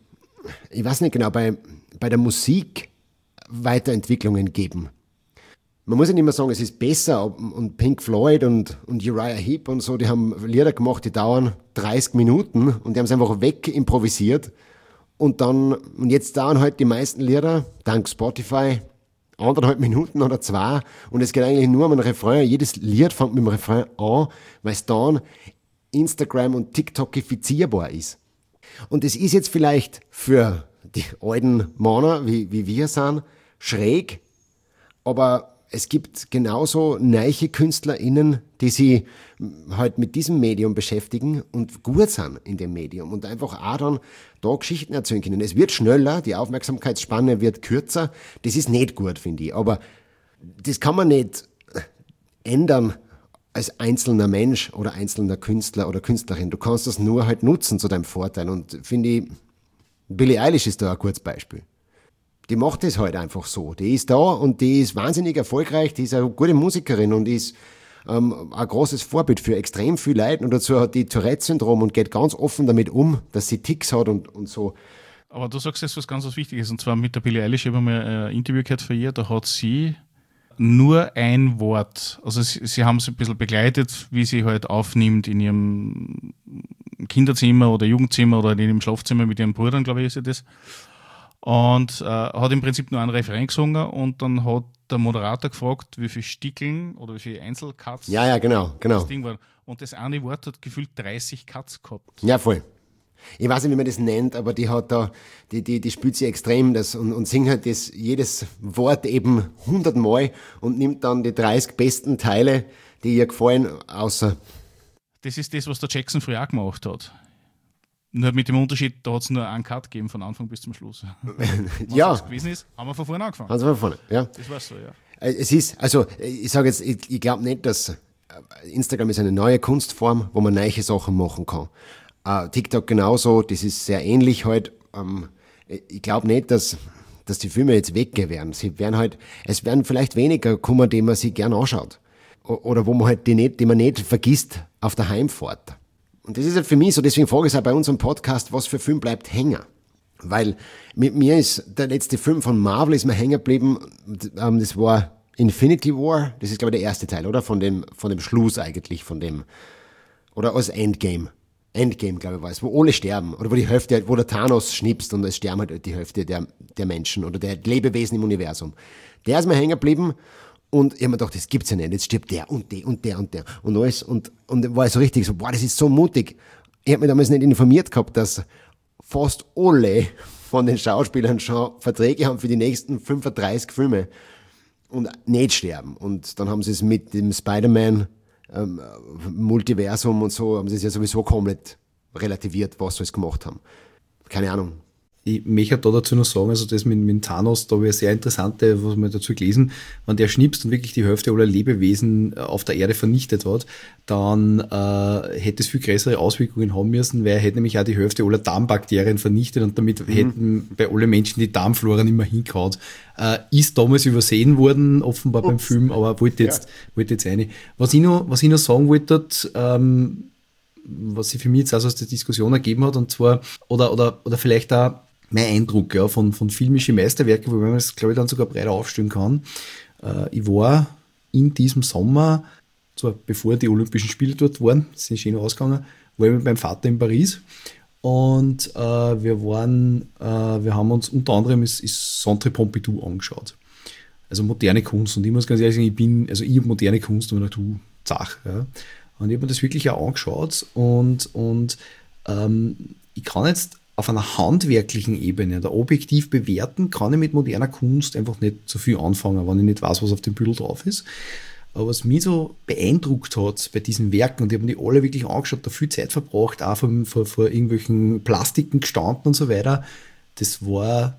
Musik Weiterentwicklungen gegeben. Man muss ja nicht mehr sagen, es ist besser, und Pink Floyd und Uriah Heep und so, die haben Lieder gemacht, die dauern 30 Minuten und die haben es einfach weg improvisiert. Und jetzt dauern halt die meisten Lieder, dank Spotify, 1,5 Minuten oder 2. Und es geht eigentlich nur um einen Refrain. Jedes Lied fängt mit dem Refrain an, weil es dann Instagram und TikTokifizierbar ist. Und es ist jetzt vielleicht für die alten Männer, wie wir sind, schräg, aber es gibt genauso neue KünstlerInnen, die sich halt mit diesem Medium beschäftigen und gut sind in dem Medium und einfach auch dann da Geschichten erzählen können. Es wird schneller, die Aufmerksamkeitsspanne wird kürzer. Das ist nicht gut, finde ich. Aber das kann man nicht ändern als einzelner Mensch oder einzelner Künstler oder Künstlerin. Du kannst das nur halt nutzen zu deinem Vorteil. Und finde ich, Billie Eilish ist da ein gutes Beispiel. Die macht das halt einfach so. Die ist da und die ist wahnsinnig erfolgreich, die ist eine gute Musikerin und ist ein großes Vorbild für extrem viel Leute. Und dazu hat die Tourette-Syndrom und geht ganz offen damit um, dass sie Tics hat und so. Aber du sagst jetzt was ganz Wichtiges, und zwar mit der Billie Eilish. Ich habe mal ein Interview gehört von ihr, da hat sie nur ein Wort. Also sie haben es ein bisschen begleitet, wie sie halt aufnimmt in ihrem Kinderzimmer oder Jugendzimmer oder in ihrem Schlafzimmer mit ihren Brüdern, glaube ich, ist sie das. Und hat im Prinzip nur einen Refrain gesungen und dann hat der Moderator gefragt, wie viele Stickeln oder wie viele Einzelcuts ja, genau. das Ding war. Und das eine Wort hat gefühlt 30 Cuts gehabt. Ja, voll. Ich weiß nicht, wie man das nennt, aber die hat da, die spielt sie extrem und singt halt jedes Wort eben 100 Mal und nimmt dann die 30 besten Teile, die ihr gefallen, außer. Das ist das, was der Jackson früher auch gemacht hat. Nur mit dem Unterschied, da hat es nur einen Cut gegeben, von Anfang bis zum Schluss. Ja. Was gewesen ist, haben wir von vorne angefangen. Also von vorne, ja. Das war so, ja. Es ist, also ich sage jetzt, ich glaube nicht, dass Instagram ist eine neue Kunstform, wo man neue Sachen machen kann. TikTok genauso, das ist sehr ähnlich halt. Ich glaube nicht, dass die Filme jetzt weggehen werden. Es werden vielleicht weniger kommen, die man sich gern anschaut. Oder wo man halt die man nicht vergisst auf der Heimfahrt. Und das ist halt für mich so, deswegen frage ich es auch bei unserem Podcast, was für Film bleibt hängen. Weil mit mir ist der letzte Film von Marvel ist mir hängen geblieben, das war Infinity War, das ist glaube ich der erste Teil, oder? Von dem Schluss eigentlich, oder als Endgame. Endgame, glaube ich, war es, wo alle sterben, oder wo der Thanos schnipst und es sterben halt die Hälfte der Menschen oder der Lebewesen im Universum. Der ist mir hängen geblieben. Und ich habe mir gedacht, das gibt's ja nicht. Jetzt stirbt der und der und der und der und alles. Und war so richtig so, boah, das ist so mutig. Ich habe mich damals nicht informiert gehabt, dass fast alle von den Schauspielern schon Verträge haben für die nächsten 35 Filme und nicht sterben. Und dann haben sie es mit dem Spider-Man Multiversum und so, haben sie es ja sowieso komplett relativiert, was sie es gemacht haben. Keine Ahnung. Ich möchte da dazu noch sagen, also das mit Thanos, da habe ich eine sehr interessante, was man dazu gelesen, wenn der schnipst und wirklich die Hälfte aller Lebewesen auf der Erde vernichtet hat, dann hätte es viel größere Auswirkungen haben müssen, weil er hätte nämlich auch die Hälfte aller Darmbakterien vernichtet und damit hätten bei allen Menschen die Darmflora nicht mehr hingehauen. Ist damals übersehen worden, offenbar beim Film, aber wollte jetzt rein. Was ich noch sagen wollte, was sich für mich jetzt also aus der Diskussion ergeben hat, und zwar, oder vielleicht auch mein Eindruck, ja, von filmischen Meisterwerken, wo man das, glaube ich, dann sogar breiter aufstellen kann. Ich war in diesem Sommer, zwar bevor die Olympischen Spiele dort waren, sind schön ausgegangen, war ich mit meinem Vater in Paris und wir haben uns unter anderem ist Centre Pompidou angeschaut. Also moderne Kunst, und ich muss ganz ehrlich sagen, ich habe moderne Kunst, aber du, Zach, ja. Und ich habe mir das wirklich auch angeschaut und ich kann jetzt auf einer handwerklichen Ebene oder objektiv bewerten, kann ich mit moderner Kunst einfach nicht so viel anfangen, wenn ich nicht weiß, was auf dem Bild drauf ist. Aber was mich so beeindruckt hat bei diesen Werken, und ich habe mir die alle wirklich angeschaut, da viel Zeit verbracht, auch vor irgendwelchen Plastiken gestanden und so weiter, das war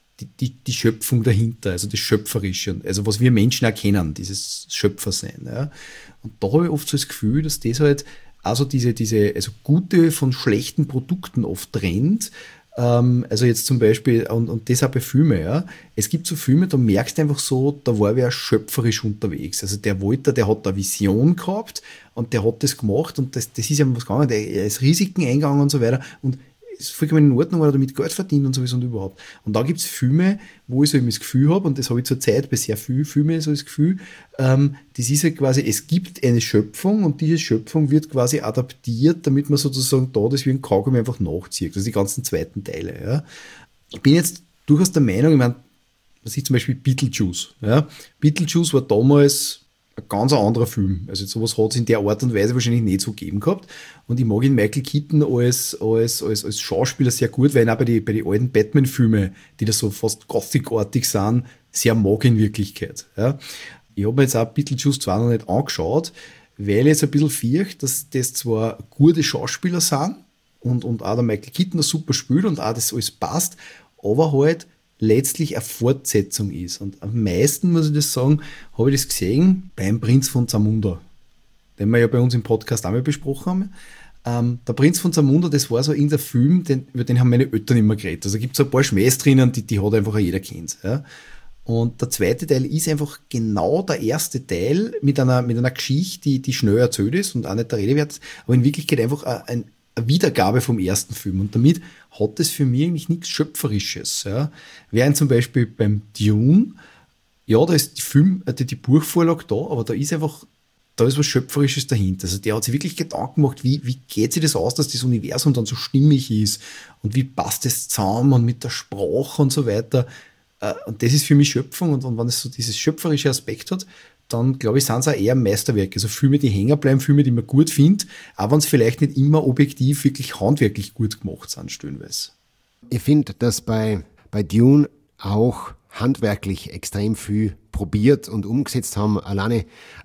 die Schöpfung dahinter, also das Schöpferische, also was wir Menschen erkennen, dieses Schöpfersein. Ja. Und da habe ich oft so das Gefühl, dass das halt also diese also gute von schlechten Produkten oft trennt. Also jetzt zum Beispiel, und das auch bei Filmen, ja. Es gibt so Filme, da merkst du einfach so, da war wer schöpferisch unterwegs. Also der hat eine Vision gehabt und der hat das gemacht und das ist ja was gegangen, der ist Risiken eingegangen und so weiter und ist vollkommen in Ordnung, weil er damit Geld verdient und sowieso und überhaupt. Und da gibt es Filme, wo ich so eben das Gefühl habe, und das habe ich zur Zeit bei sehr vielen Filmen so das Gefühl, das ist ja quasi, es gibt eine Schöpfung und diese Schöpfung wird quasi adaptiert, damit man sozusagen da das wie ein Kaugummi einfach nachzieht. Also die ganzen zweiten Teile. Ja. Ich bin jetzt durchaus der Meinung, ich meine, man sieht zum Beispiel Beetlejuice. Ja. Beetlejuice war damals ein ganz anderer Film. Also sowas hat es in der Art und Weise wahrscheinlich nicht so gegeben gehabt. Und ich mag ihn Michael Keaton als Schauspieler sehr gut, weil ihn auch bei den alten Batman-Filmen, die da so fast Gothic-artig sind, sehr mag in Wirklichkeit. Ja. Ich habe mir jetzt auch Beetlejuice 2 noch nicht angeschaut, weil ich jetzt ein bisschen fürchte, dass das zwar gute Schauspieler sind und auch der Michael Keaton das super spielt und auch das alles passt, aber halt letztlich eine Fortsetzung ist. Und am meisten, muss ich das sagen, habe ich das gesehen beim Prinz von Zamunda, den wir ja bei uns im Podcast auch mal besprochen haben. Der Prinz von Zamunda, das war so irgendein Film, über den haben meine Eltern immer geredet. Also gibt es ein paar Schmähs drinnen, die hat einfach jeder kennt. Ja. Und der zweite Teil ist einfach genau der erste Teil mit einer Geschichte, die schnell erzählt ist und auch nicht der Rede wert, aber in Wirklichkeit einfach eine Wiedergabe vom ersten Film. Und damit hat es für mich eigentlich nichts Schöpferisches. Ja. Während zum Beispiel beim Dune, ja, da ist die Buchvorlage da, aber da ist was Schöpferisches dahinter. Also der hat sich wirklich Gedanken gemacht, wie geht sich das aus, dass das Universum dann so stimmig ist und wie passt das zusammen und mit der Sprache und so weiter. Und das ist für mich Schöpfung und wenn es so dieses schöpferische Aspekt hat, dann glaube ich, sind es auch eher Meisterwerke. Also Filme, die hängen bleiben, Filme, die man gut findet, auch wenn es vielleicht nicht immer objektiv wirklich handwerklich gut gemacht sind, stellenweise. Ich finde, dass bei Dune auch handwerklich extrem viel probiert und umgesetzt haben. Alleine,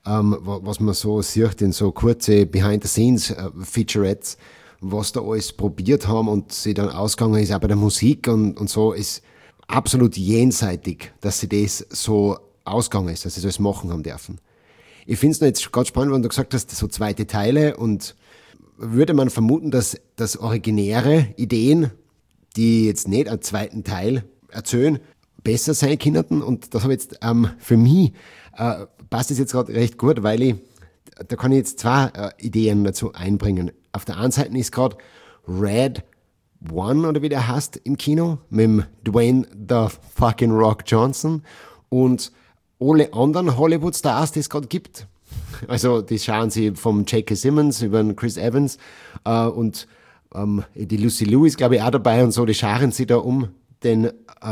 was man so sieht in so kurze Behind-the-Scenes-Featurettes, was da alles probiert haben und sie dann ausgegangen ist, auch bei der Musik und so, ist absolut jenseitig, dass sie das so ausgegangen ist, dass sie das machen haben dürfen. Ich finde es jetzt ganz spannend, wenn du gesagt hast, so zweite Teile und würde man vermuten, dass originäre Ideen, die jetzt nicht einen zweiten Teil erzählen, besser sein könnten und das habe jetzt für mich passt es jetzt gerade recht gut, weil da kann ich jetzt zwei Ideen dazu einbringen. Auf der einen Seite ist gerade Red One oder wie der heißt im Kino mit dem Dwayne the fucking Rock Johnson und alle anderen Hollywood-Stars, die es gerade gibt. Also die schauen sie vom J.K. Simmons über den Chris Evans und die Lucy Liu ist, glaube ich, auch dabei und so, die scharen sie da um den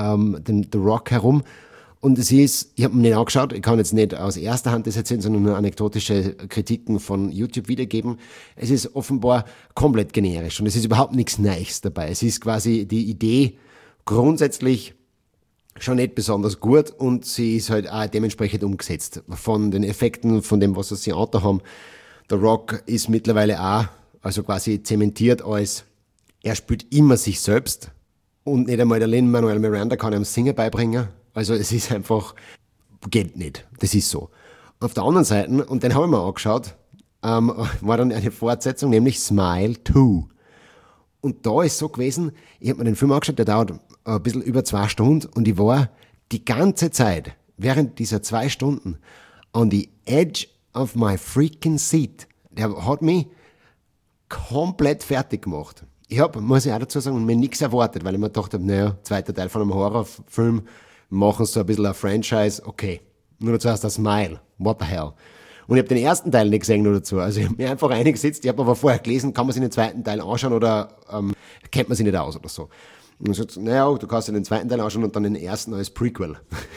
The Rock herum. Und ich habe mir nicht angeschaut, ich kann jetzt nicht aus erster Hand das erzählen, sondern nur anekdotische Kritiken von YouTube wiedergeben. Es ist offenbar komplett generisch und es ist überhaupt nichts Neues dabei. Es ist quasi die Idee grundsätzlich schon nicht besonders gut und sie ist halt auch dementsprechend umgesetzt. Von den Effekten, von dem, was sie da haben. The Rock ist mittlerweile auch, also quasi zementiert als, er spielt immer sich selbst und nicht einmal der Lin-Manuel Miranda kann einem Singen beibringen. Also es ist einfach, geht nicht. Das ist so. Auf der anderen Seite, und den habe ich mir angeschaut, war dann eine Fortsetzung, nämlich Smile 2. Und da ist so gewesen, ich habe mir den Film angeschaut, der dauert ein bisschen über 2 Stunden und ich war die ganze Zeit, während dieser 2 Stunden, on the edge of my freaking seat. Der hat mich komplett fertig gemacht. Ich habe, muss ich auch dazu sagen, mir nichts erwartet, weil ich mir gedacht habe, naja, zweiter Teil von einem Horrorfilm, machen so ein bisschen ein Franchise, okay. Nur dazu heißt das Smile, what the hell. Und ich habe den ersten Teil nicht gesehen nur dazu. Also ich habe mir einfach reingesetzt, ich habe aber vorher gelesen, kann man sich den zweiten Teil anschauen oder kennt man sich nicht aus oder so. Und ich sagte, naja, du kannst dir den zweiten Teil anschauen und dann den ersten als Prequel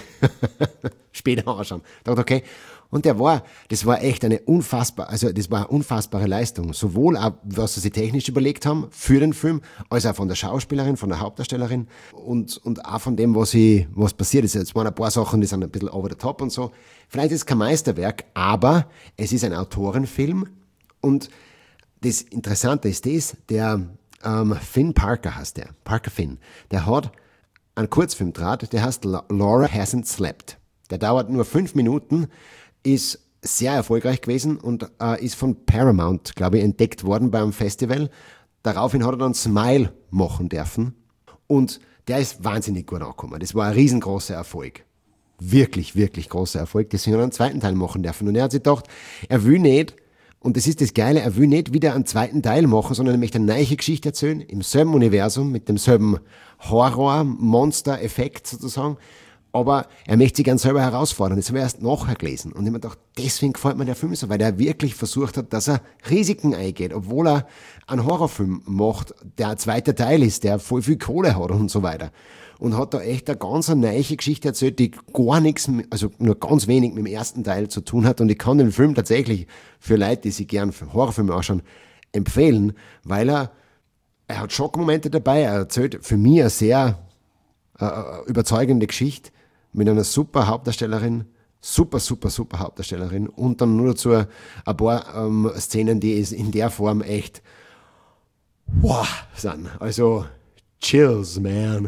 später anschauen. Ich dachte, okay. Und das war echt das war eine unfassbare Leistung. Sowohl auch, was sie sich technisch überlegt haben für den Film, als auch von der Schauspielerin, von der Hauptdarstellerin und auch von dem, was passiert ist. Jetzt waren ein paar Sachen, die sind ein bisschen over the top und so. Vielleicht ist es kein Meisterwerk, aber es ist ein Autorenfilm und das Interessante ist der Finn Parker heißt der, Parker Finn, der hat einen Kurzfilm draht, der heißt Laura Hasn't Slept. Der dauert nur 5 Minuten, ist sehr erfolgreich gewesen und ist von Paramount, glaube ich, entdeckt worden beim Festival. Daraufhin hat er dann Smile machen dürfen und der ist wahnsinnig gut angekommen. Das war ein riesengroßer Erfolg. Wirklich, wirklich großer Erfolg. Deswegen hat er einen zweiten Teil machen dürfen. Und er hat sich gedacht, er will nicht, und das ist das Geile, er will nicht wieder einen zweiten Teil machen, sondern er möchte eine neue Geschichte erzählen, im selben Universum, mit demselben Horror-Monster-Effekt sozusagen. Aber er möchte sich gern selber herausfordern. Das habe ich erst nachher gelesen. Und ich habe mir gedacht, deswegen gefällt mir der Film so, weil er wirklich versucht hat, dass er Risiken eingeht, obwohl er einen Horrorfilm macht, der ein zweiter Teil ist, der voll viel Kohle hat und so weiter. Und hat da echt eine ganz neue Geschichte erzählt, die gar nichts, also nur ganz wenig mit dem ersten Teil zu tun hat. Und ich kann den Film tatsächlich für Leute, die sich gern für Horrorfilme anschauen, empfehlen, weil er hat Schockmomente dabei, er erzählt für mich eine sehr überzeugende Geschichte mit einer super Hauptdarstellerin, super Hauptdarstellerin und dann nur dazu ein paar Szenen, die es in der Form echt wow sind. Also chills, man.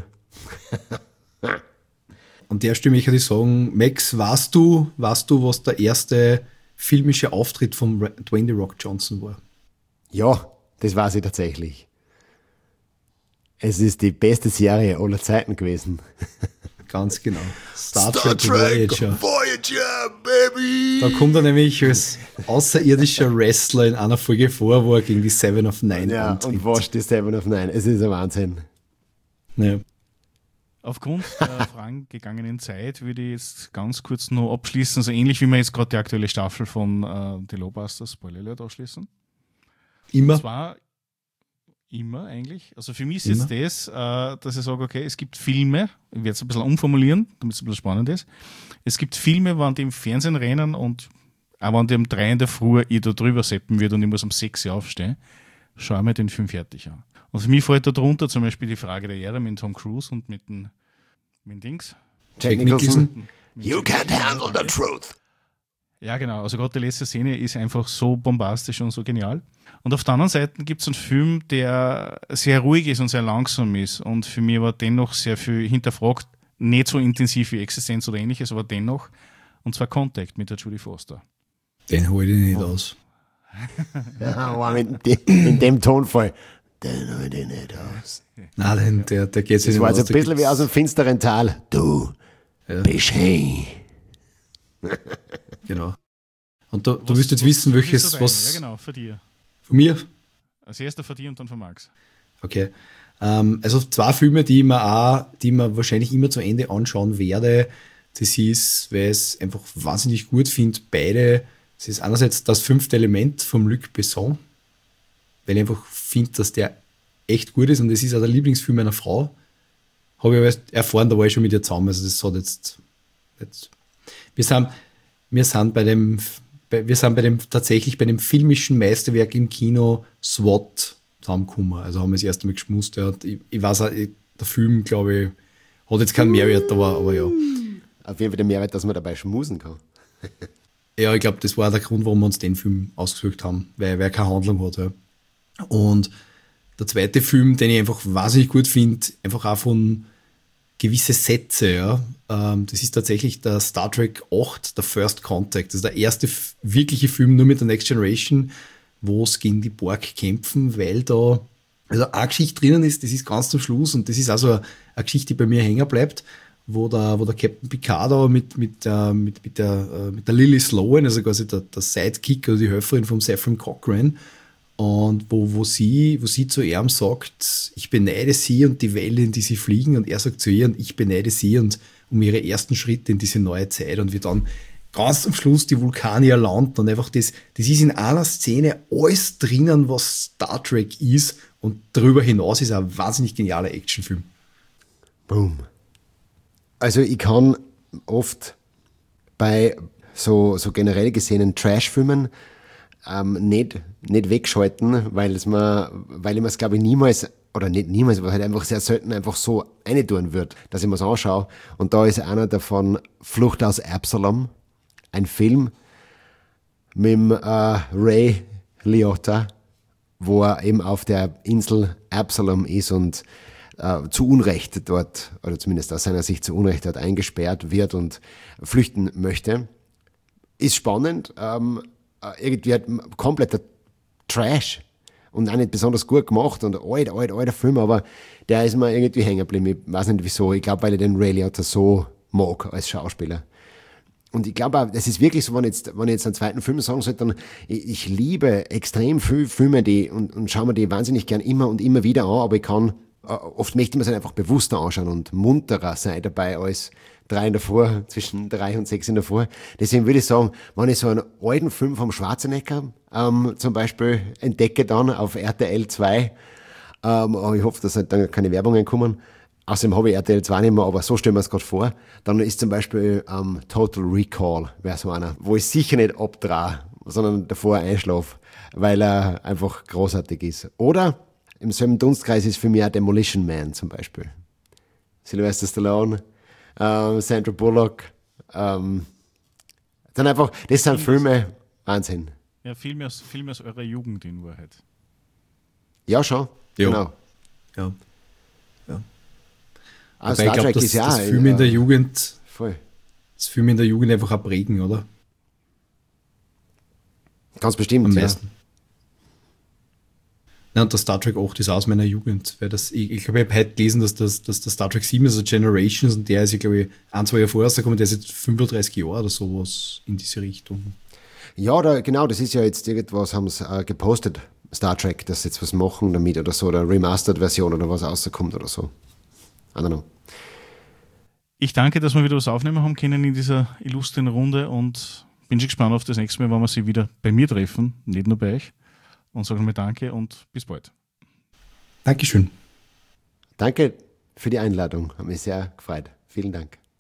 An der Stelle möchte ich sagen, Max, weißt du, was der erste filmische Auftritt von Dwayne The Rock Johnson war? Ja, das weiß ich tatsächlich. Es ist die beste Serie aller Zeiten gewesen. Ganz genau. Star Trek Voyager, baby! Da kommt er nämlich als außerirdischer Wrestler in einer Folge vor, wo er gegen die Seven of Nine antritt. Und wascht die Seven of Nine. Es ist ein Wahnsinn. Ja. Aufgrund der vorangegangenen Zeit würde ich jetzt ganz kurz noch abschließen, so ähnlich wie wir jetzt gerade die aktuelle Staffel von The Lowbusters, Spoiler Alert, abschließen. Immer? Und zwar immer eigentlich. Also für mich ist jetzt das, dass ich sage, okay, es gibt Filme, ich werde es ein bisschen umformulieren, damit es ein bisschen spannend ist. Es gibt Filme, wann die im Fernsehen rennen und auch wenn die um 3 in der Früh ich da drüber seppen wird und ich muss um 6 Uhr aufstehen, schaue ich mir den Film fertig an. Und für mich fällt da drunter zum Beispiel die Frage der Ehre mit Tom Cruise und mit Dings. Jack Nicholson. You can't handle the truth. Ja, genau. Also gerade die letzte Szene ist einfach so bombastisch und so genial. Und auf der anderen Seite gibt es einen Film, der sehr ruhig ist und sehr langsam ist und für mich aber dennoch sehr viel hinterfragt, nicht so intensiv wie Existenz oder ähnliches, aber dennoch, und zwar Contact mit der Judy Foster. Den hole ich nicht aus. Ja, in dem Tonfall. Den hole ich nicht aus. Nein, der geht sich nicht aus. Das war jetzt ein bisschen wie aus dem finsteren Tal. Du, Bechet. Genau. Und du wirst jetzt wissen, welches, was... Ja, genau, für dir. Von mir? Als erster von dir und dann von Max. Okay. Also 2 Filme, die ich mir wahrscheinlich immer zu Ende anschauen werde. Das ist, weil ich es einfach wahnsinnig gut finde, beide. Das ist einerseits das 5. Element vom Luc Besson, weil ich einfach finde, dass der echt gut ist und das ist auch der Lieblingsfilm meiner Frau. Habe ich aber erfahren, da war ich schon mit ihr zusammen. Also das hat jetzt wir sind tatsächlich bei dem filmischen Meisterwerk im Kino SWAT zusammengekommen. Also haben wir das erste Mal geschmust. Ja. Ich weiß auch, der Film, glaube ich, hat jetzt keinen Mehrwert, aber ja. Auf jeden Fall der Mehrwert, dass man dabei schmusen kann. Ja, ich glaube, das war der Grund, warum wir uns den Film ausgesucht haben, weil er keine Handlung hat. Ja. Und der zweite Film, den ich einfach wahnsinnig gut finde, einfach auch von gewisse Sätze, ja. Das ist tatsächlich der Star Trek 8, der First Contact. Das ist der erste wirkliche Film nur mit der Next Generation, wo es gegen die Borg kämpfen, weil da also eine Geschichte drinnen ist, das ist ganz zum Schluss und das ist also eine Geschichte, die bei mir hängen bleibt, wo der Captain Picard da mit der Lily Sloan, also quasi der Sidekick oder die Helferin vom Zefram Cochrane, und wo sie zu ihm sagt, ich beneide sie und die Welle, in die sie fliegen, und er sagt zu ihr, und ich beneide sie und um ihre ersten Schritte in diese neue Zeit, und wir dann ganz am Schluss die Vulkanier landen und einfach das ist in einer Szene alles drinnen, was Star Trek ist, und darüber hinaus ist ein wahnsinnig genialer Actionfilm. Boom. Also ich kann oft bei so generell gesehenen Trash-Filmen nicht wegschalten, weil ich mir es, glaube ich, niemals, oder nicht niemals, aber halt einfach sehr selten einfach so reintun wird, dass ich mir es anschaue. Und da ist einer davon Flucht aus Absalom, ein Film mit dem Ray Liotta, wo er eben auf der Insel Absalom ist und zu Unrecht dort, oder zumindest aus seiner Sicht zu Unrecht dort eingesperrt wird und flüchten möchte. Ist spannend, irgendwie halt kompletter Trash und auch nicht besonders gut gemacht und alter Film, aber der ist mir irgendwie hängen geblieben. Ich weiß nicht wieso, ich glaube, weil ich den Ray Liotta so mag als Schauspieler. Und ich glaube auch, das ist wirklich so, wenn ich jetzt einen zweiten Film sagen sollte, dann, ich liebe extrem viele Filme, und schaue mir die wahnsinnig gern immer und immer wieder an, aber ich kann, oft möchte ich mir es einfach bewusster anschauen und munterer sein dabei als 3 in der Früh, zwischen 3 und 6 in der Früh. Deswegen würde ich sagen, wenn ich so einen alten Film vom Schwarzenegger zum Beispiel entdecke dann auf RTL 2, aber ich hoffe, dass halt dann keine Werbungen kommen. Außerdem habe ich RTL 2 nicht mehr, aber so stellen wir es gerade vor. Dann ist zum Beispiel Total Recall, wäre so einer, wo ich sicher nicht abdrehe, sondern davor einschlafe, weil er einfach großartig ist. Oder im selben Dunstkreis ist für mich auch Demolition Man zum Beispiel. Sylvester Stallone, Sandra Bullock. Dann einfach, das sind Filme, Wahnsinn. Ja, viel mehr aus eurer Jugend in Wahrheit. Ja, schon. Ja. Genau. Ja. Also Wobei ich glaube, dass das Filme in der Jugend, voll. das Filme in der Jugend einfach auch prägen, oder? Ganz bestimmt, Am ja. meisten. Ja, und das Star Trek 8 ist aus meiner Jugend, weil ich glaube, ich habe heute gelesen, dass das Star Trek 7 ist, also Generations, und der ist, ich glaube, 1-2 Jahre vorher rausgekommen, der ist jetzt 35 Jahre oder sowas in diese Richtung. Ja, genau, das ist ja jetzt irgendwas, haben sie gepostet, Star Trek, dass sie jetzt was machen damit oder so, oder Remastered-Version oder was rauskommt oder so. I don't know. Ich danke, dass wir wieder was aufnehmen haben können in dieser illustren Runde und bin schon gespannt auf das nächste Mal, wenn wir sie wieder bei mir treffen, nicht nur bei euch. Und sagen wir danke und bis bald. Dankeschön. Danke für die Einladung, hat mich sehr gefreut. Vielen Dank.